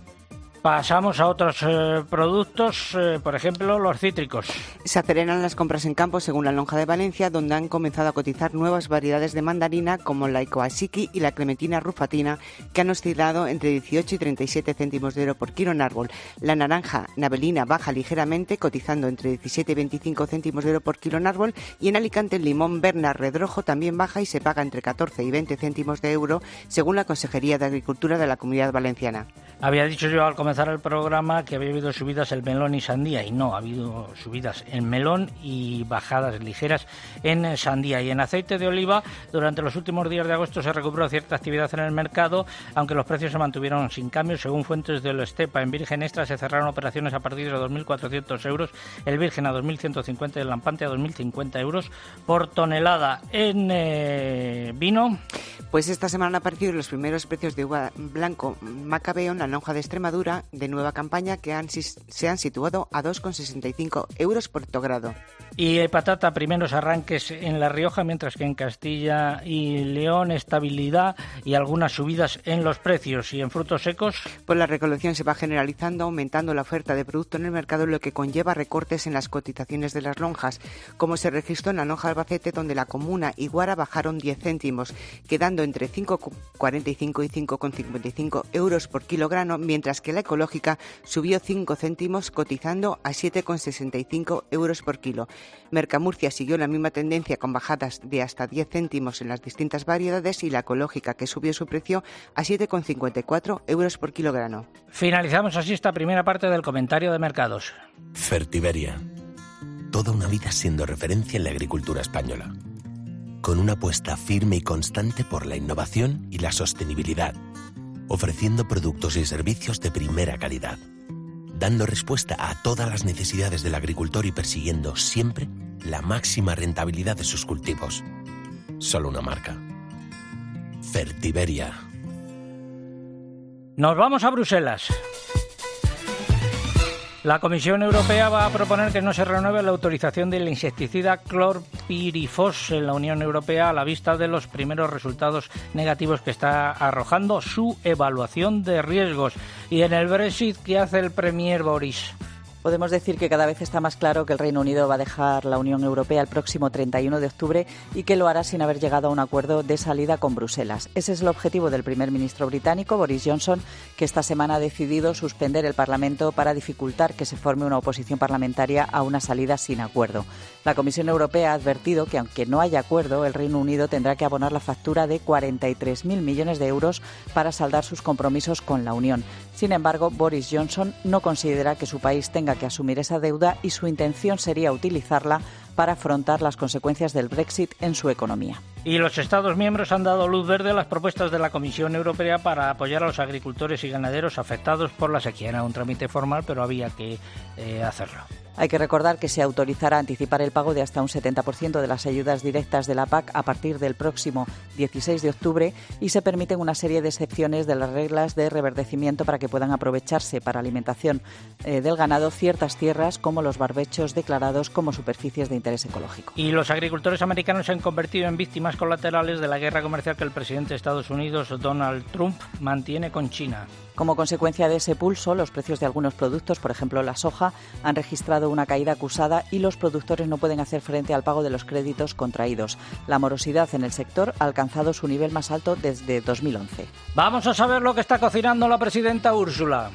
Pasamos a otros eh, productos, eh, por ejemplo, los cítricos. Se aceleran las compras en campo según la lonja de Valencia, donde han comenzado a cotizar nuevas variedades de mandarina como la Icoasiki y la clementina rufatina, que han oscilado entre dieciocho y treinta y siete céntimos de euro por kilo en árbol. La naranja navelina baja ligeramente, cotizando entre diecisiete y veinticinco céntimos de euro por kilo en árbol, y en Alicante el limón Berna Redrojo también baja y se paga entre catorce y veinte céntimos de euro, según la Consejería de Agricultura de la Comunidad Valenciana. Había dicho yo al comenzar el programa que había habido subidas en melón y sandía, y no, ha habido subidas en melón y bajadas ligeras en sandía. Y en aceite de oliva, durante los últimos días de agosto se recuperó cierta actividad en el mercado, aunque los precios se mantuvieron sin cambio. Según fuentes del Estepa, en virgen extra se cerraron operaciones a partir de dos mil cuatrocientos euros, el virgen a dos mil ciento cincuenta y el lampante a dos mil cincuenta euros por tonelada. En eh, vino... Pues esta semana han aparecido los primeros precios de uva blanco Macabeo en la lonja de Extremadura de nueva campaña, que han, se han situado a dos con sesenta y cinco euros por hectogrado. Y patata, primeros arranques en La Rioja, mientras que en Castilla y León estabilidad y algunas subidas en los precios. ¿Y en frutos secos? Pues la recolección se va generalizando, aumentando la oferta de producto en el mercado, lo que conlleva recortes en las cotizaciones de las lonjas, como se registró en la lonja de Albacete, donde la comuna y Guara bajaron diez céntimos, quedando entre cinco con cuarenta y cinco y cinco con cincuenta y cinco euros por kilogramo, mientras que la ecológica subió cinco céntimos, cotizando a siete con sesenta y cinco euros por kilo. Mercamurcia siguió la misma tendencia, con bajadas de hasta diez céntimos en las distintas variedades, y la ecológica, que subió su precio a siete con cincuenta y cuatro euros por kilogramo. Finalizamos así esta primera parte del comentario de mercados. Fertiberia. Toda una vida siendo referencia en la agricultura española, con una apuesta firme y constante por la innovación y la sostenibilidad, ofreciendo productos y servicios de primera calidad, dando respuesta a todas las necesidades del agricultor y persiguiendo siempre la máxima rentabilidad de sus cultivos. Solo una marca. Fertiberia. Nos vamos a Bruselas. La Comisión Europea va a proponer que no se renueve la autorización del insecticida clorpirifos en la Unión Europea, a la vista de los primeros resultados negativos que está arrojando su evaluación de riesgos. Y en el Brexit, ¿qué hace el Premier Boris? Podemos decir que cada vez está más claro que el Reino Unido va a dejar la Unión Europea el próximo treinta y uno de octubre y que lo hará sin haber llegado a un acuerdo de salida con Bruselas. Ese es el objetivo del primer ministro británico, Boris Johnson, que esta semana ha decidido suspender el Parlamento para dificultar que se forme una oposición parlamentaria a una salida sin acuerdo. La Comisión Europea ha advertido que, aunque no haya acuerdo, el Reino Unido tendrá que abonar la factura de cuarenta y tres mil millones de euros para saldar sus compromisos con la Unión. Sin embargo, Boris Johnson no considera que su país tenga que asumir esa deuda y su intención sería utilizarla para afrontar las consecuencias del Brexit en su economía. Y los Estados miembros han dado luz verde a las propuestas de la Comisión Europea para apoyar a los agricultores y ganaderos afectados por la sequía. Era un trámite formal, pero había que eh, hacerlo. Hay que recordar que se autorizará anticipar el pago de hasta un setenta por ciento de las ayudas directas de la P A C a partir del próximo dieciséis de octubre y se permiten una serie de excepciones de las reglas de reverdecimiento para que puedan aprovecharse para alimentación eh, del ganado ciertas tierras como los barbechos declarados como superficies de interés ecológico. Y los agricultores americanos se han convertido en víctimas colaterales de la guerra comercial que el presidente de Estados Unidos, Donald Trump, mantiene con China. Como consecuencia de ese pulso, los precios de algunos productos, por ejemplo la soja, han registrado una caída acusada y los productores no pueden hacer frente al pago de los créditos contraídos. La morosidad en el sector ha alcanzado su nivel más alto desde dos mil once. Vamos a saber lo que está cocinando la presidenta Úrsula.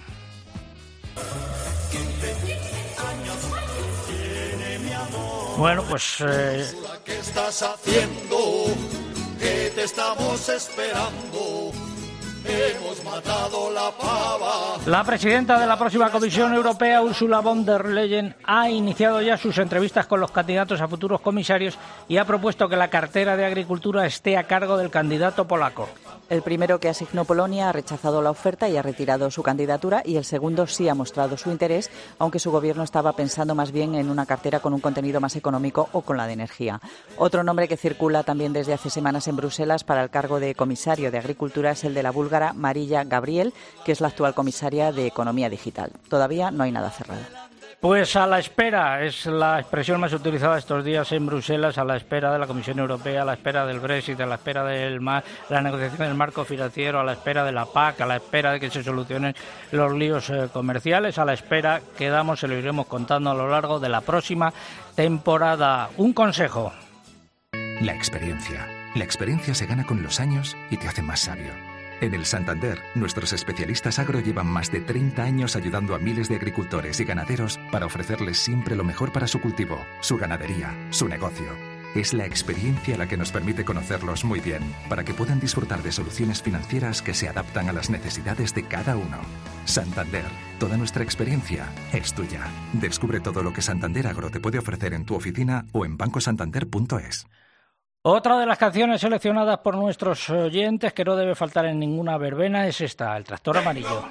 Bueno, pues... Eh... ¿Qué estás haciendo? ¿Qué te estamos esperando? Hemos matado la pava. La presidenta de la próxima Comisión Europea, Ursula von der Leyen, ha iniciado ya sus entrevistas con los candidatos a futuros comisarios y ha propuesto que la cartera de Agricultura esté a cargo del candidato polaco. El primero, que asignó Polonia, ha rechazado la oferta y ha retirado su candidatura, y el segundo sí ha mostrado su interés, aunque su gobierno estaba pensando más bien en una cartera con un contenido más económico o con la de energía. Otro nombre que circula también desde hace semanas en Bruselas para el cargo de comisario de Agricultura es el de la búlgara Marija Gabriel, que es la actual comisaria de Economía Digital. Todavía no hay nada cerrado. Pues a la espera, es la expresión más utilizada estos días en Bruselas, a la espera de la Comisión Europea, a la espera del Brexit, a la espera de la negociación del marco financiero, a la espera de la P A C, a la espera de que se solucionen los líos eh, comerciales, a la espera, quedamos, se lo iremos contando a lo largo de la próxima temporada. Un consejo. La experiencia. La experiencia se gana con los años y te hace más sabio. En el Santander, nuestros especialistas agro llevan más de treinta años ayudando a miles de agricultores y ganaderos para ofrecerles siempre lo mejor para su cultivo, su ganadería, su negocio. Es la experiencia la que nos permite conocerlos muy bien, para que puedan disfrutar de soluciones financieras que se adaptan a las necesidades de cada uno. Santander, toda nuestra experiencia es tuya. Descubre todo lo que Santander Agro te puede ofrecer en tu oficina o en banco santander punto es. Otra de las canciones seleccionadas por nuestros oyentes que no debe faltar en ninguna verbena es esta, El Tractor Amarillo.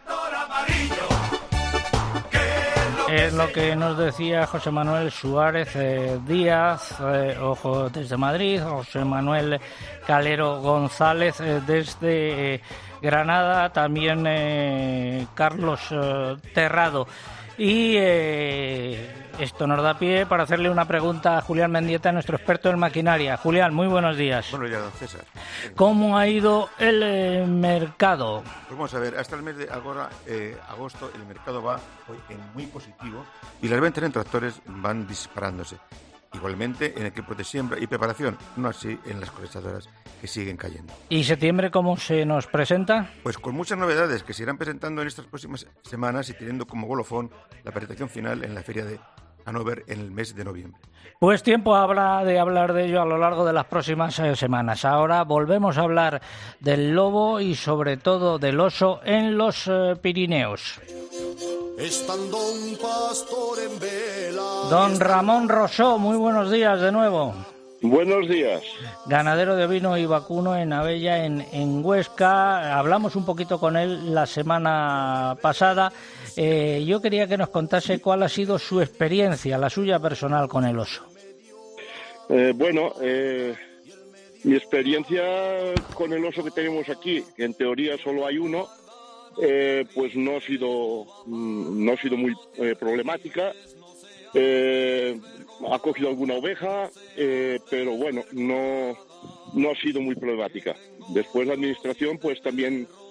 Es lo que nos decía José Manuel Suárez eh, Díaz, eh, ojo, desde Madrid, José Manuel Calero González eh, desde eh, Granada, también eh, Carlos eh, Terrado. Y eh, esto nos da pie para hacerle una pregunta a Julián Mendieta, nuestro experto en maquinaria. Julián, muy buenos días. Buenos días, don César. ¿Cómo ha ido el eh, mercado? Pues vamos a ver, hasta el mes de agora, eh, agosto el mercado va hoy en muy positivo y las ventas en tractores van disparándose. Igualmente en equipos de siembra y preparación, no así en las cosechadoras, que siguen cayendo. ¿Y septiembre cómo se nos presenta? Pues con muchas novedades que se irán presentando en estas próximas semanas y teniendo como golofón la presentación final en la feria de Hannover en el mes de noviembre. Pues tiempo habrá de hablar de ello a lo largo de las próximas eh, semanas. Ahora volvemos a hablar del lobo y sobre todo del oso en los eh, Pirineos. Estando un pastor en vela. Don Ramón Rosó, muy buenos días de nuevo. Buenos días. Ganadero de ovino y vacuno en Abella, en, en Huesca. Hablamos un poquito con él la semana pasada. Eh, yo quería que nos contase cuál ha sido su experiencia, la suya personal con el oso. Eh, bueno, eh, mi experiencia con el oso que tenemos aquí, que en teoría solo hay uno, eh, pues no ha sido, no ha sido muy eh, problemática. Eh, ha cogido alguna oveja, eh, pero bueno, no, no ha sido muy problemática. Después la administración pues también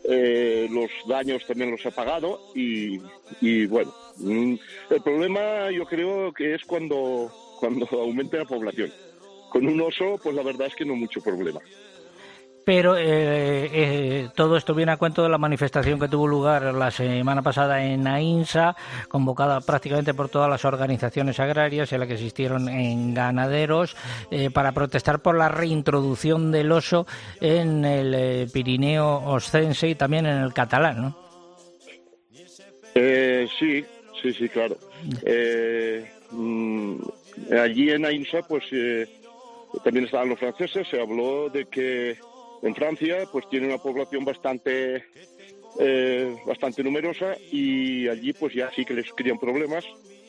eh, los daños también los he pagado y, y bueno, el problema yo creo que es cuando, cuando aumente la población. Con un oso, pues la verdad es que no mucho problema. Pero eh, eh, todo esto viene a cuento de la manifestación que tuvo lugar la semana pasada en Aínsa, convocada prácticamente por todas las organizaciones agrarias, en la que asistieron en ganaderos, eh, para protestar por la reintroducción del oso en el eh, Pirineo oscense y también en el catalán, ¿no? Eh, sí, sí, sí, claro. Eh, mm, allí en Aínsa, pues eh, también estaban los franceses, se habló de que en Francia pues tiene una población bastante eh, bastante numerosa y allí pues ya sí que les crían problemas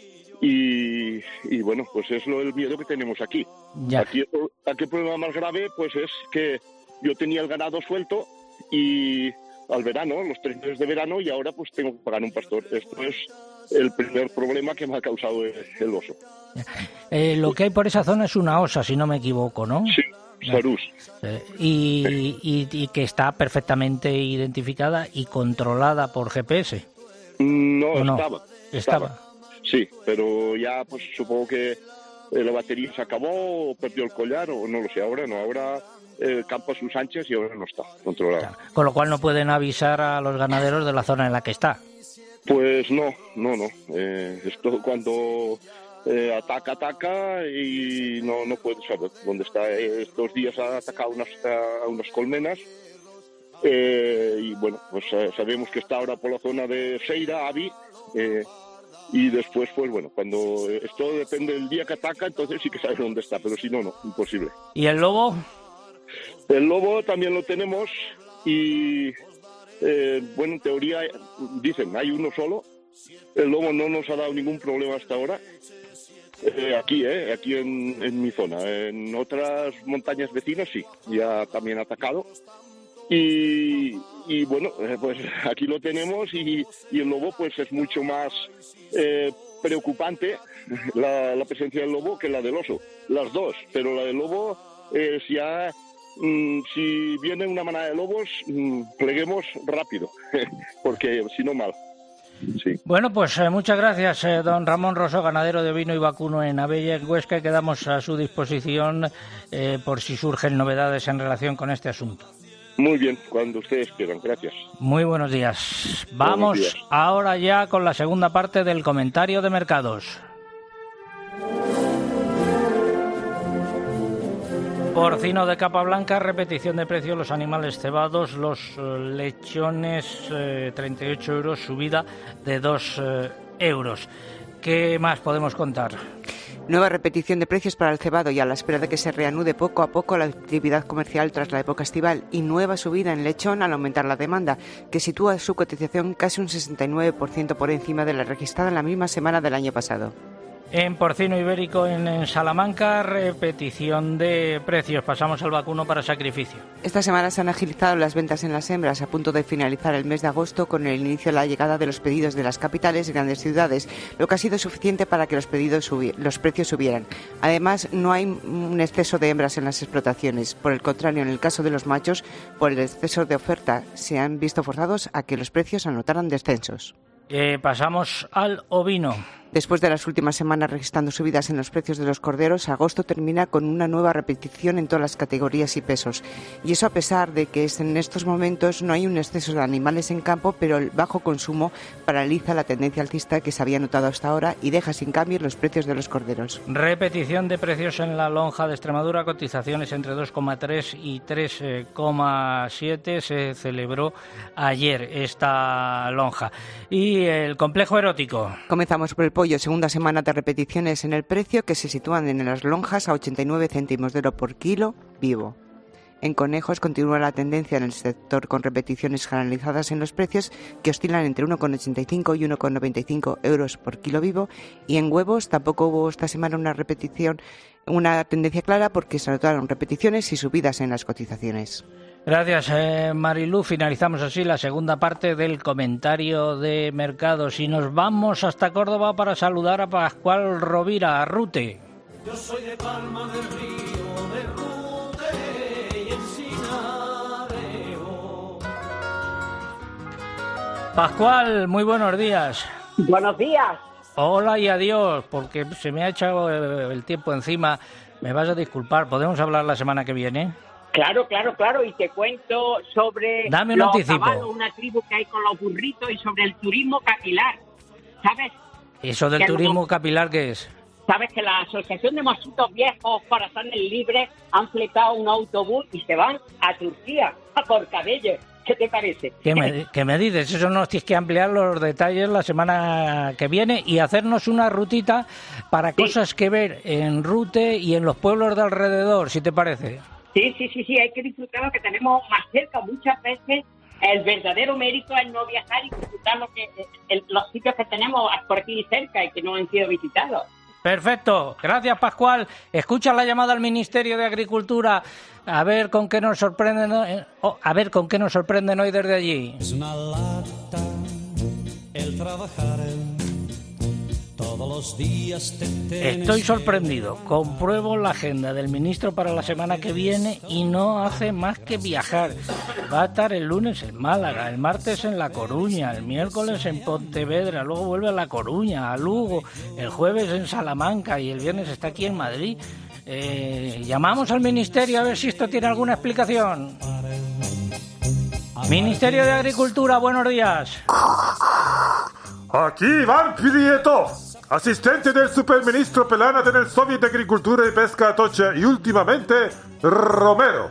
y, y bueno, pues es lo el miedo que tenemos aquí. Ya. Aquí, aquí el problema más grave pues es que yo tenía el ganado suelto y al verano, los tres meses de verano, y ahora pues tengo que pagar un pastor. Esto es el primer problema que me ha causado el, el oso. Eh, lo que hay por esa zona es una osa, si no me equivoco, ¿no? Sí. Sarús. Eh, y, y, y que está perfectamente identificada y controlada por G P S. No, no? Estaba, estaba. Estaba. Sí, pero ya pues supongo que eh, la batería se acabó, o perdió el collar, o no lo sé, ahora no, ahora eh, campa a sus anchas y ahora no está controlada. Claro. Con lo cual no pueden avisar a los ganaderos de la zona en la que está. Pues no, no, no. Eh, esto cuando... Eh, ataca, ataca y no, no puedes saber dónde está. Estos días ha atacado unas, a unas colmenas eh, y bueno, pues eh, sabemos que está ahora por la zona de Seira, Avi, eh, y después pues bueno, cuando esto depende del día que ataca, entonces sí que sabes dónde está, pero si no, no, imposible. ¿Y el lobo? El lobo también lo tenemos y eh, bueno, en teoría dicen, hay uno solo. El lobo no nos ha dado ningún problema hasta ahora. Eh, aquí, eh, aquí en, en mi zona. En otras montañas vecinas sí, ya también ha atacado. Y, y bueno, eh, pues aquí lo tenemos y, y el lobo pues es mucho más eh, preocupante la, la presencia del lobo que la del oso. Las dos, pero la del lobo es ya... Mm, si viene una manada de lobos, mm, pleguemos rápido, porque si no mal. Sí. Bueno, pues eh, muchas gracias, eh, don Ramón Rosso, ganadero de ovino y vacuno en Abella, en Huesca, y quedamos a su disposición eh, por si surgen novedades en relación con este asunto. Muy bien, cuando ustedes quieran, gracias. Muy buenos días. Vamos Buenos días. ahora ya con la segunda parte del comentario de mercados. Porcino de capa blanca, repetición de precio, los animales cebados, los eh, lechones, eh, treinta y ocho euros, subida de dos eh, euros. ¿Qué más podemos contar? Nueva repetición de precios para el cebado y a la espera de que se reanude poco a poco la actividad comercial tras la época estival, y nueva subida en lechón al aumentar la demanda, que sitúa su cotización casi un sesenta y nueve por ciento por encima de la registrada en la misma semana del año pasado. En porcino ibérico en, en Salamanca, repetición de precios. Pasamos al vacuno para sacrificio. Esta semana se han agilizado las ventas en las hembras, a punto de finalizar el mes de agosto con el inicio de la llegada de los pedidos de las capitales y grandes ciudades, lo que ha sido suficiente para que los, pedidos subi- los precios subieran. Además, no hay un exceso de hembras en las explotaciones. Por el contrario, en el caso de los machos, por el exceso de oferta, se han visto forzados a que los precios anotaran descensos. Eh, pasamos al ovino. Después de las últimas semanas registrando subidas en los precios de los corderos, agosto termina con una nueva repetición en todas las categorías y pesos. Y eso a pesar de que en estos momentos no hay un exceso de animales en campo, pero el bajo consumo paraliza la tendencia alcista que se había notado hasta ahora y deja sin cambio los precios de los corderos. Repetición de precios en la lonja de Extremadura, cotizaciones entre dos coma tres y tres coma siete. Se celebró ayer esta lonja. Y el complejo erótico. Comenzamos por el pollo, segunda semana de repeticiones en el precio, que se sitúan en las lonjas a ochenta y nueve céntimos de euro por kilo vivo. En conejos continúa la tendencia en el sector con repeticiones generalizadas en los precios, que oscilan entre uno coma ochenta y cinco y uno coma noventa y cinco euros por kilo vivo. Y en huevos tampoco hubo esta semana una repetición, una tendencia clara, porque se anotaron repeticiones y subidas en las cotizaciones. Gracias, eh, Marilú. Finalizamos así la segunda parte del comentario de mercados y nos vamos hasta Córdoba para saludar a Pascual Rovira, a Rute. Yo soy de Palma del Río, de Rute y Encinareo. Pascual, muy buenos días. Buenos días. Hola y adiós, porque se me ha echado el tiempo encima. Me vas a disculpar, ¿podemos hablar la semana que viene? Claro, claro, claro, y te cuento sobre Dame un los anticipo. caballos, una tribu que hay con los burritos, y sobre el turismo capilar, ¿sabes? ¿Eso del Que turismo no- capilar qué es? Sabes que la Asociación de Mosquitos Viejos Corazones Libres han fletado un autobús y se van a Turquía, a por cabello. ¿Qué te parece? ¿Qué me, qué me dices? Eso nos tienes que ampliar los detalles la semana que viene y hacernos una rutita para cosas que ver en Rute y en los pueblos de alrededor, si te parece. Sí, sí, sí, sí, hay que disfrutar lo que tenemos más cerca. Muchas veces el verdadero mérito es no viajar y disfrutar lo que, el- los sitios que tenemos por aquí cerca y que no han sido visitados. Perfecto, gracias Pascual. Escucha la llamada al Ministerio de Agricultura a ver con qué nos sorprenden, eh, oh, a ver con qué nos sorprenden hoy desde allí. Es una lata el trabajar todos los días. Te tienes Estoy que- sorprendido. Compruebo la agenda del ministro para la semana que viene y no hace más que viajar. Va a estar el lunes en Málaga, el martes en La Coruña, el miércoles en Pontevedra, luego vuelve a La Coruña, a Lugo, el jueves en Salamanca y el viernes está aquí en Madrid. Eh, llamamos al ministerio a ver si esto tiene alguna explicación. Ministerio de Agricultura, buenos días. Aquí Iván Prieto, asistente del superministro Pelana en el Soviet de Agricultura y Pesca Atocha y últimamente Romero.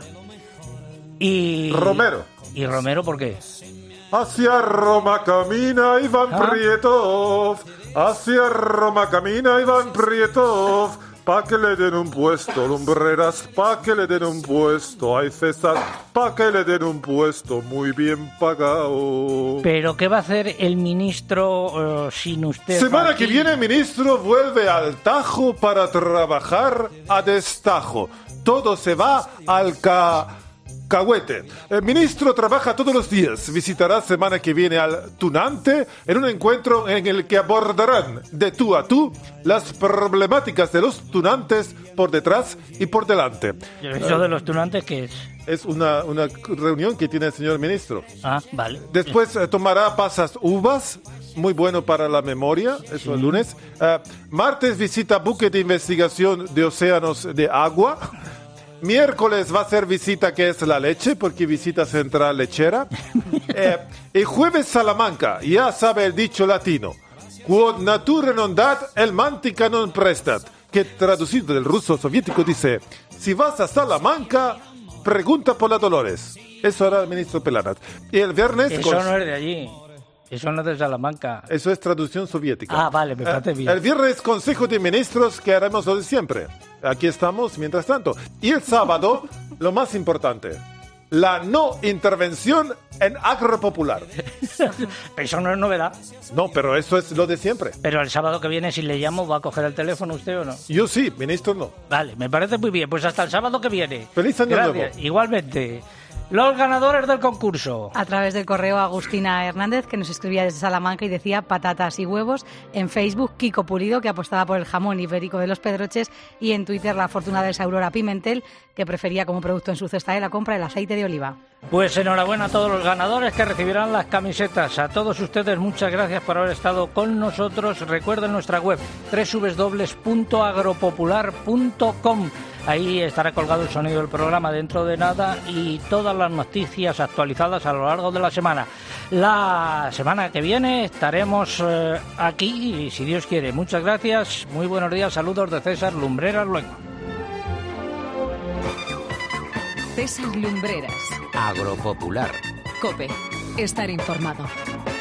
Y... Romero. ¿Y Romero por qué? Hacia Roma camina Iván ¿Ah? Prietov, hacia Roma camina Iván Prietov, pa' que le den un puesto, lumbreras, pa' que le den un puesto, ay César, pa' que le den un puesto muy bien pagado. ¿Pero qué va a hacer el ministro eh, sin usted? Semana aquí? que viene, ministro, vuelve al Tajo para trabajar a destajo. Todo se va al ca... Cahuete. El ministro trabaja todos los días. Visitará semana que viene al Tunante en un encuentro en el que abordarán de tú a tú las problemáticas de los tunantes por detrás y por delante. ¿Eso de los tunantes qué es? Es una, una reunión que tiene el señor ministro. Ah, vale. Después eh, tomará pasas uvas, muy bueno para la memoria, eso el lunes. Eh, martes visita buque de investigación de océanos de agua. Miércoles va a ser visita que es la leche, porque visita central lechera. Eh, y jueves Salamanca, ya sabe el dicho latino. Quod natura non dat, el mantica non prestat. Que traducido del ruso soviético dice, si vas a Salamanca, pregunta por la Dolores. Eso era el ministro Pelanat. Y el viernes... Eso con- no es de allí. Eso no es de Salamanca. Eso es traducción soviética. Ah, vale, me parece Eh, bien. El viernes Consejo de Ministros que haremos lo de siempre. Aquí estamos mientras tanto. Y el sábado, lo más importante, la no intervención en agropopular. Eso no es novedad. No, pero eso es lo de siempre. Pero el sábado que viene, si le llamo, ¿va a coger el teléfono usted o no? Yo sí, ministro no. Vale, me parece muy bien. Pues hasta el sábado que viene. Feliz año Gracias. nuevo. Igualmente. Los ganadores del concurso. A través del correo Agustina Hernández, que nos escribía desde Salamanca y decía patatas y huevos. En Facebook, Kiko Pulido, que apostaba por el jamón ibérico de los Pedroches. Y en Twitter, la afortunada es Aurora Pimentel, que prefería como producto en su cesta de la compra el aceite de oliva. Pues enhorabuena a todos los ganadores que recibirán las camisetas. A todos ustedes, muchas gracias por haber estado con nosotros. Recuerden nuestra web, doble u doble u doble u punto agropopular punto com. Ahí estará colgado el sonido del programa dentro de nada y todas las noticias actualizadas a lo largo de la semana. La semana que viene estaremos eh, aquí, si Dios quiere. Muchas gracias, muy buenos días, saludos de César Lumbreras Luengo. César Lumbreras. Agropopular. Cope. Estar informado.